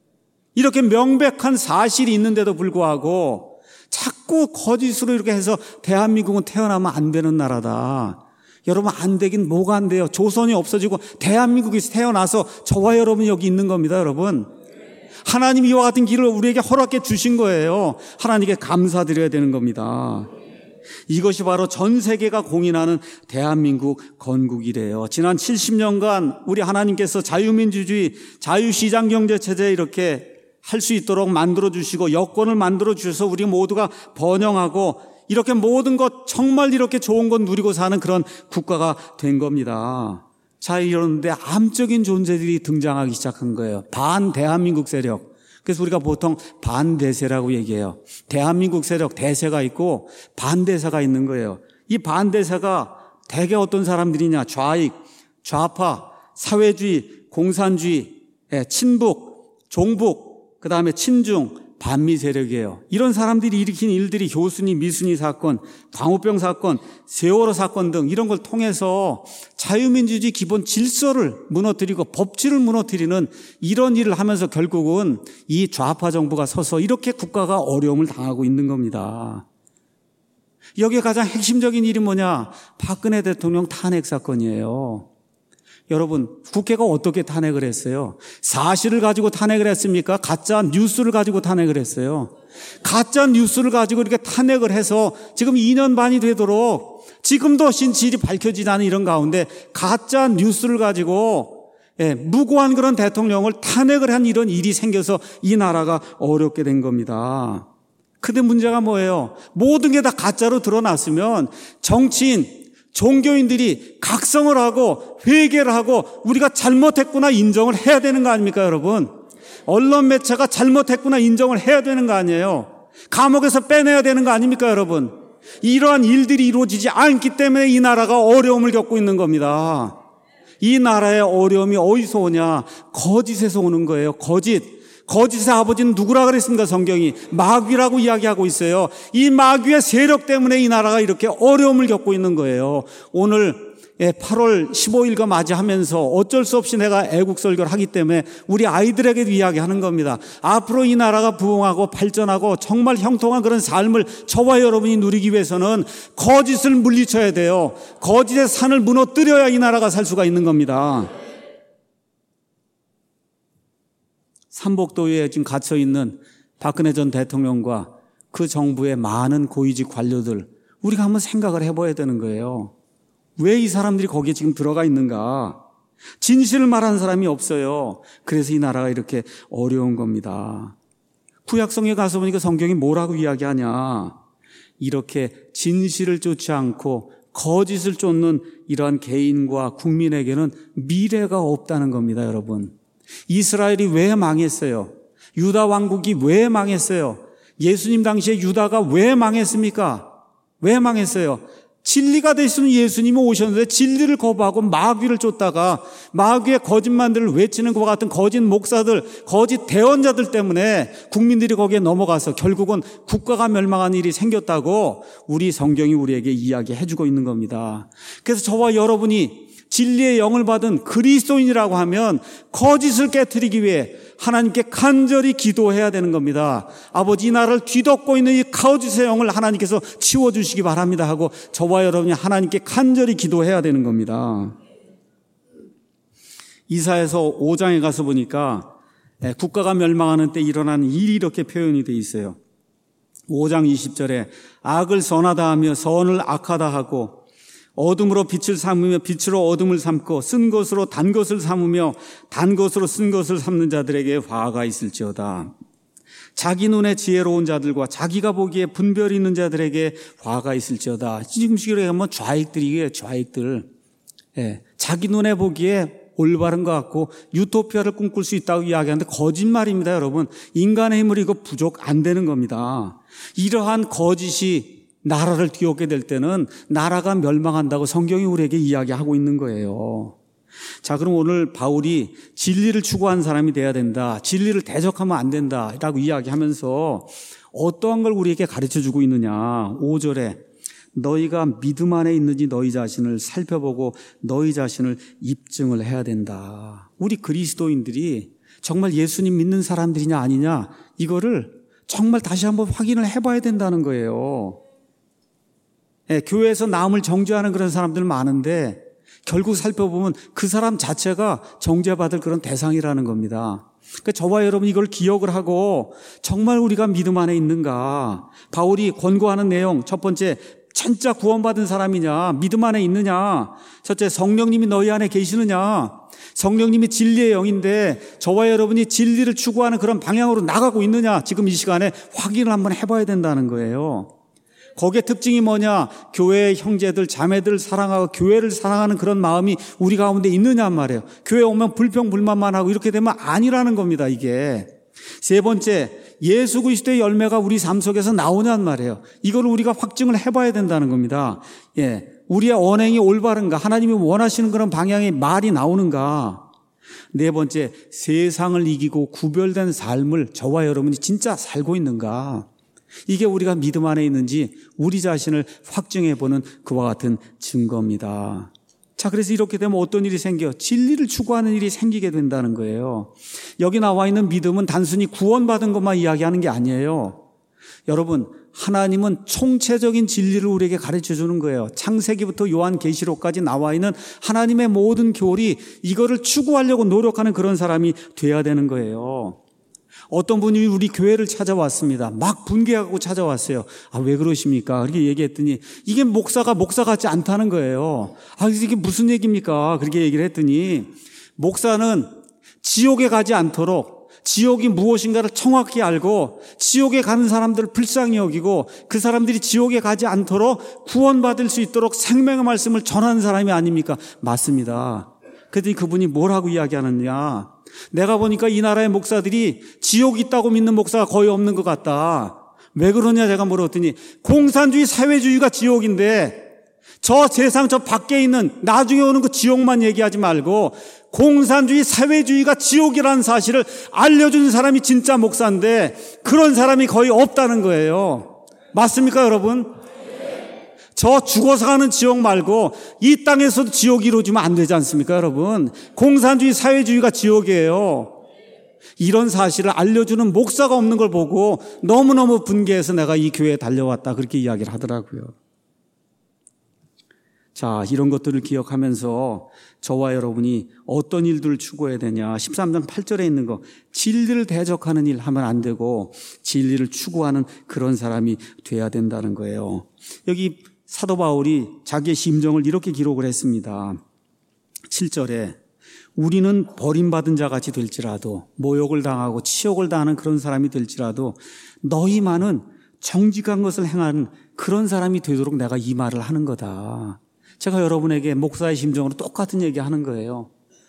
이렇게 명백한 사실이 있는데도 불구하고 자꾸 거짓으로 이렇게 해서 대한민국은 태어나면 안 되는 나라다. 여러분, 안 되긴 뭐가 안 돼요. 조선이 없어지고 대한민국이 태어나서 저와 여러분이 여기 있는 겁니다, 여러분. 하나님이 이와 같은 길을 우리에게 허락해 주신 거예요. 하나님께 감사드려야 되는 겁니다. 이것이 바로 전 세계가 공인하는 대한민국 건국이래요. 지난 70년간 우리 하나님께서 자유민주주의, 자유시장경제체제 이렇게 할 수 있도록 만들어주시고 여건을 만들어주셔서 우리 모두가 번영하고 이렇게 모든 것 정말 이렇게 좋은 것 누리고 사는 그런 국가가 된 겁니다. 자, 이러는데 암적인 존재들이 등장하기 시작한 거예요. 반대한민국 세력. 그래서 우리가 보통 반대세라고 얘기해요. 대한민국 세력, 대세가 있고 반대세가 있는 거예요. 이 반대세가 대개 어떤 사람들이냐? 좌익, 좌파, 사회주의, 공산주의, 친북, 종북, 그 다음에 친중, 반미 세력이에요. 이런 사람들이 일으킨 일들이 효순이, 미순이 사건, 광우병 사건, 세월호 사건 등 이런 걸 통해서 자유민주주의 기본 질서를 무너뜨리고 법치를 무너뜨리는 이런 일을 하면서 결국은 이 좌파 정부가 서서 이렇게 국가가 어려움을 당하고 있는 겁니다. 여기에 가장 핵심적인 일이 뭐냐? 박근혜 대통령 탄핵 사건이에요. 여러분, 국회가 어떻게 탄핵을 했어요? 사실을 가지고 탄핵을 했습니까? 가짜 뉴스를 가지고 탄핵을 했어요. 가짜 뉴스를 가지고 이렇게 탄핵을 해서 지금 2년 반이 되도록 지금도 진실이 밝혀지지 않은 이런 가운데 가짜 뉴스를 가지고 무고한 그런 대통령을 탄핵을 한 이런 일이 생겨서 이 나라가 어렵게 된 겁니다. 근데 문제가 뭐예요? 모든 게 다 가짜로 드러났으면 정치인, 종교인들이 각성을 하고 회개를 하고 우리가 잘못했구나 인정을 해야 되는 거 아닙니까, 여러분? 언론 매체가 잘못했구나 인정을 해야 되는 거 아니에요? 감옥에서 빼내야 되는 거 아닙니까, 여러분? 이러한 일들이 이루어지지 않기 때문에 이 나라가 어려움을 겪고 있는 겁니다. 이 나라의 어려움이 어디서 오냐? 거짓에서 오는 거예요. 거짓의 아버지는 누구라 그랬습니까? 성경이 마귀라고 이야기하고 있어요. 이 마귀의 세력 때문에 이 나라가 이렇게 어려움을 겪고 있는 거예요. 오늘 8월 15일과 맞이하면서 어쩔 수 없이 내가 애국 설교를 하기 때문에 우리 아이들에게도 이야기하는 겁니다. 앞으로 이 나라가 부흥하고 발전하고 정말 형통한 그런 삶을 저와 여러분이 누리기 위해서는 거짓을 물리쳐야 돼요. 거짓의 산을 무너뜨려야 이 나라가 살 수가 있는 겁니다. 삼복도에 지금 갇혀있는 박근혜 전 대통령과 그 정부의 많은 고위직 관료들, 우리가 한번 생각을 해봐야 되는 거예요. 왜 이 사람들이 거기에 지금 들어가 있는가? 진실을 말하는 사람이 없어요. 그래서 이 나라가 이렇게 어려운 겁니다. 구약성에 가서 보니까 성경이 뭐라고 이야기하냐? 이렇게 진실을 쫓지 않고 거짓을 쫓는 이러한 개인과 국민에게는 미래가 없다는 겁니다, 여러분. 이스라엘이 왜 망했어요? 유다 왕국이 왜 망했어요? 예수님 당시에 유다가 왜 망했습니까? 왜 망했어요? 진리가 되시는 예수님이 오셨는데 진리를 거부하고 마귀를 쫓다가 마귀의 거짓말들을 외치는 것과 같은 거짓 목사들, 거짓 대언자들 때문에 국민들이 거기에 넘어가서 결국은 국가가 멸망한 일이 생겼다고 우리 성경이 우리에게 이야기해주고 있는 겁니다. 그래서 저와 여러분이 진리의 영을 받은 그리스도인이라고 하면 거짓을 깨트리기 위해 하나님께 간절히 기도해야 되는 겁니다. 아버지, 이 나라를 뒤덮고 있는 이 거짓의 영을 하나님께서 치워주시기 바랍니다 하고 저와 여러분이 하나님께 간절히 기도해야 되는 겁니다. 이사야서 5장에 가서 보니까 국가가 멸망하는 때 일어나는 일이 이렇게 표현이 되어 있어요. 5장 20절에 악을 선하다 하며 선을 악하다 하고 어둠으로 빛을 삼으며 빛으로 어둠을 삼고 쓴 것으로 단 것을 삼으며 단 것으로 쓴 것을 삼는 자들에게 화가 있을지어다. 자기 눈에 지혜로운 자들과 자기가 보기에 분별이 있는 자들에게 화가 있을지어다. 지금 시기로 하면 좌익들이에요. 좌익들. 자기 눈에 보기에 올바른 것 같고 유토피아를 꿈꿀 수 있다고 이야기하는데 거짓말입니다, 여러분. 인간의 힘으로 이거 부족 안 되는 겁니다. 이러한 거짓이 나라를 뒤엎게 될 때는 나라가 멸망한다고 성경이 우리에게 이야기하고 있는 거예요. 자, 그럼 오늘 바울이 진리를 추구하는 사람이 돼야 된다, 진리를 대적하면 안 된다라고 이야기하면서 어떠한 걸 우리에게 가르쳐주고 있느냐. 5절에 너희가 믿음 안에 있는지 너희 자신을 살펴보고 너희 자신을 입증을 해야 된다. 우리 그리스도인들이 정말 예수님 믿는 사람들이냐 아니냐, 이거를 정말 다시 한번 확인을 해봐야 된다는 거예요. 교회에서 남을 정죄하는 그런 사람들 많은데 결국 살펴보면 그 사람 자체가 정죄받을 그런 대상이라는 겁니다. 그러니까 저와 여러분 이걸 기억을 하고 정말 우리가 믿음 안에 있는가. 바울이 권고하는 내용, 첫 번째, 진짜 구원받은 사람이냐, 믿음 안에 있느냐. 첫째, 성령님이 너희 안에 계시느냐. 성령님이 진리의 영인데 저와 여러분이 진리를 추구하는 그런 방향으로 나가고 있느냐. 지금 이 시간에 확인을 한번 해봐야 된다는 거예요. 거기에 특징이 뭐냐? 교회의 형제들, 자매들을 사랑하고 교회를 사랑하는 그런 마음이 우리 가운데 있느냐 말이에요. 교회 오면 불평불만만 하고 이렇게 되면 아니라는 겁니다, 이게. 세 번째, 예수 그리스도의 열매가 우리 삶 속에서 나오냐는 말이에요. 이걸 우리가 확증을 해봐야 된다는 겁니다. 우리의 언행이 올바른가? 하나님이 원하시는 그런 방향의 말이 나오는가? 네 번째, 세상을 이기고 구별된 삶을 저와 여러분이 진짜 살고 있는가? 이게 우리가 믿음 안에 있는지 우리 자신을 확증해보는 그와 같은 증거입니다. 자, 그래서 이렇게 되면 어떤 일이 생겨요? 진리를 추구하는 일이 생기게 된다는 거예요. 여기 나와 있는 믿음은 단순히 구원받은 것만 이야기하는 게 아니에요. 여러분, 하나님은 총체적인 진리를 우리에게 가르쳐 주는 거예요. 창세기부터 요한계시록까지 나와 있는 하나님의 모든 교리, 이거를 추구하려고 노력하는 그런 사람이 돼야 되는 거예요. 어떤 분이 우리 교회를 찾아왔습니다. 막 분개하고 찾아왔어요. 아, 왜 그러십니까? 그렇게 얘기했더니 이게 목사 같지 않다는 거예요. 아, 이게 무슨 얘기입니까? 그렇게 얘기를 했더니 목사는 지옥에 가지 않도록 지옥이 무엇인가를 정확히 알고 지옥에 가는 사람들을 불쌍히 여기고 그 사람들이 지옥에 가지 않도록 구원받을 수 있도록 생명의 말씀을 전하는 사람이 아닙니까? 맞습니다. 그랬더니 그분이 뭐라고 이야기하느냐? 내가 보니까 이 나라의 목사들이 지옥이 있다고 믿는 목사가 거의 없는 것 같다. 왜 그러냐 제가 물었더니 공산주의 사회주의가 지옥인데 저 세상 저 밖에 있는 나중에 오는 그 지옥만 얘기하지 말고 공산주의 사회주의가 지옥이라는 사실을 알려주는 사람이 진짜 목사인데 그런 사람이 거의 없다는 거예요. 맞습니까 여러분? 저 죽어서 가는 지옥 말고 이 땅에서도 지옥이 이루어지면 안 되지 않습니까 여러분? 공산주의 사회주의가 지옥이에요. 이런 사실을 알려주는 목사가 없는 걸 보고 너무너무 분개해서 내가 이 교회에 달려왔다 그렇게 이야기를 하더라고요. 자, 이런 것들을 기억하면서 저와 여러분이 어떤 일들을 추구해야 되냐. 13장 8절에 있는 거, 진리를 대적하는 일 하면 안 되고 진리를 추구하는 그런 사람이 돼야 된다는 거예요. 여기 사도 바울이 자기의 심정을 이렇게 기록을 했습니다. 7절에 우리는 버림받은 자같이 될지라도 모욕을 당하고 치욕을 당하는 그런 사람이 될지라도 너희만은 정직한 것을 행하는 그런 사람이 되도록 내가 이 말을 하는 거다. 제가 여러분에게 목사의 심정으로 똑같은 얘기하는 거예요.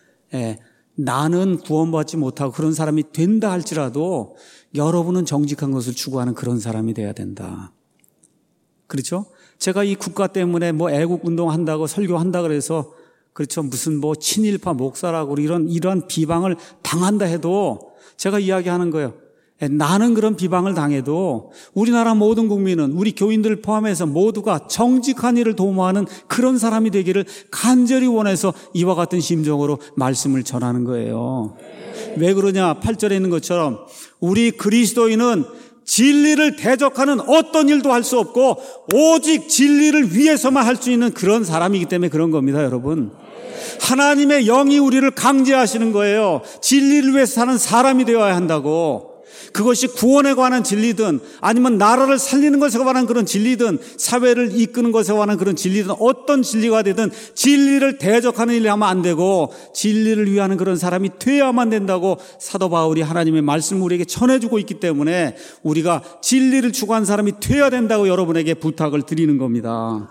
나는 구원받지 못하고 그런 사람이 된다 할지라도 여러분은 정직한 것을 추구하는 그런 사람이 돼야 된다. 그렇죠? 제가 이 국가 때문에 애국 운동한다고 설교한다 그래서 그렇죠. 무슨 친일파 목사라고 이런 비방을 당한다 해도 제가 이야기하는 거예요. 나는 그런 비방을 당해도 우리나라 모든 국민은 우리 교인들 포함해서 모두가 정직한 일을 도모하는 그런 사람이 되기를 간절히 원해서 이와 같은 심정으로 말씀을 전하는 거예요. 왜 그러냐? 8절에 있는 것처럼 우리 그리스도인은 진리를 대적하는 어떤 일도 할 수 없고 오직 진리를 위해서만 할 수 있는 그런 사람이기 때문에 그런 겁니다, 여러분. 하나님의 영이 우리를 강제하시는 거예요. 진리를 위해서 사는 사람이 되어야 한다고. 그것이 구원에 관한 진리든 아니면 나라를 살리는 것에 관한 그런 진리든 사회를 이끄는 것에 관한 그런 진리든 어떤 진리가 되든 진리를 대적하는 일을 하면 안 되고 진리를 위하는 그런 사람이 되어야만 된다고 사도 바울이 하나님의 말씀을 우리에게 전해주고 있기 때문에 우리가 진리를 추구하는 사람이 되어야 된다고 여러분에게 부탁을 드리는 겁니다.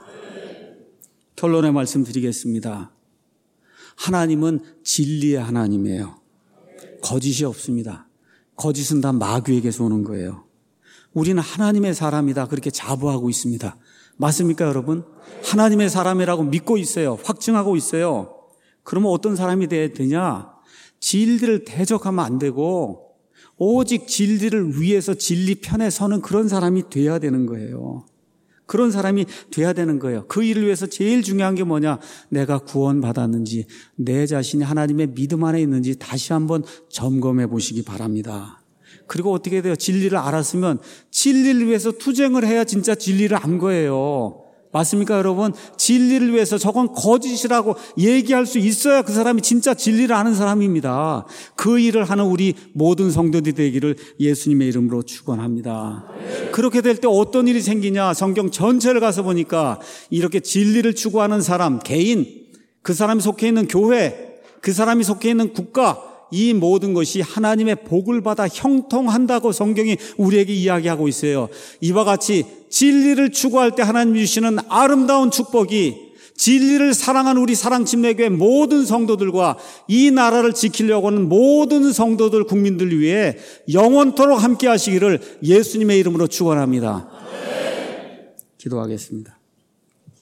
결론의 말씀 드리겠습니다. 하나님은 진리의 하나님이에요. 거짓이 없습니다. 거짓은 다 마귀에게서 오는 거예요. 우리는 하나님의 사람이다 그렇게 자부하고 있습니다. 맞습니까 여러분? 하나님의 사람이라고 믿고 있어요. 확증하고 있어요. 그러면 어떤 사람이 돼야 되냐? 진리를 대적하면 안 되고 오직 진리를 위해서 진리 편에 서는 그런 사람이 돼야 되는 거예요. 그런 사람이 돼야 되는 거예요. 그 일을 위해서 제일 중요한 게 뭐냐? 내가 구원받았는지 내 자신이 하나님의 믿음 안에 있는지 다시 한번 점검해 보시기 바랍니다. 그리고 어떻게 돼요? 진리를 알았으면 진리를 위해서 투쟁을 해야 진짜 진리를 안 거예요. 맞습니까 여러분? 진리를 위해서 저건 거짓이라고 얘기할 수 있어야 그 사람이 진짜 진리를 아는 사람입니다. 그 일을 하는 우리 모든 성도들이 되기를 예수님의 이름으로 축원합니다. 그렇게 될 때 어떤 일이 생기냐? 성경 전체를 가서 보니까 이렇게 진리를 추구하는 사람, 개인, 그 사람이 속해 있는 교회, 그 사람이 속해 있는 국가, 이 모든 것이 하나님의 복을 받아 형통한다고 성경이 우리에게 이야기하고 있어요. 이와 같이 진리를 추구할 때 하나님 주시는 아름다운 축복이 진리를 사랑하는 우리 사랑침례교회 모든 성도들과 이 나라를 지키려고 하는 모든 성도들 국민들 위해 영원토록 함께 하시기를 예수님의 이름으로 축원합니다. 기도하겠습니다.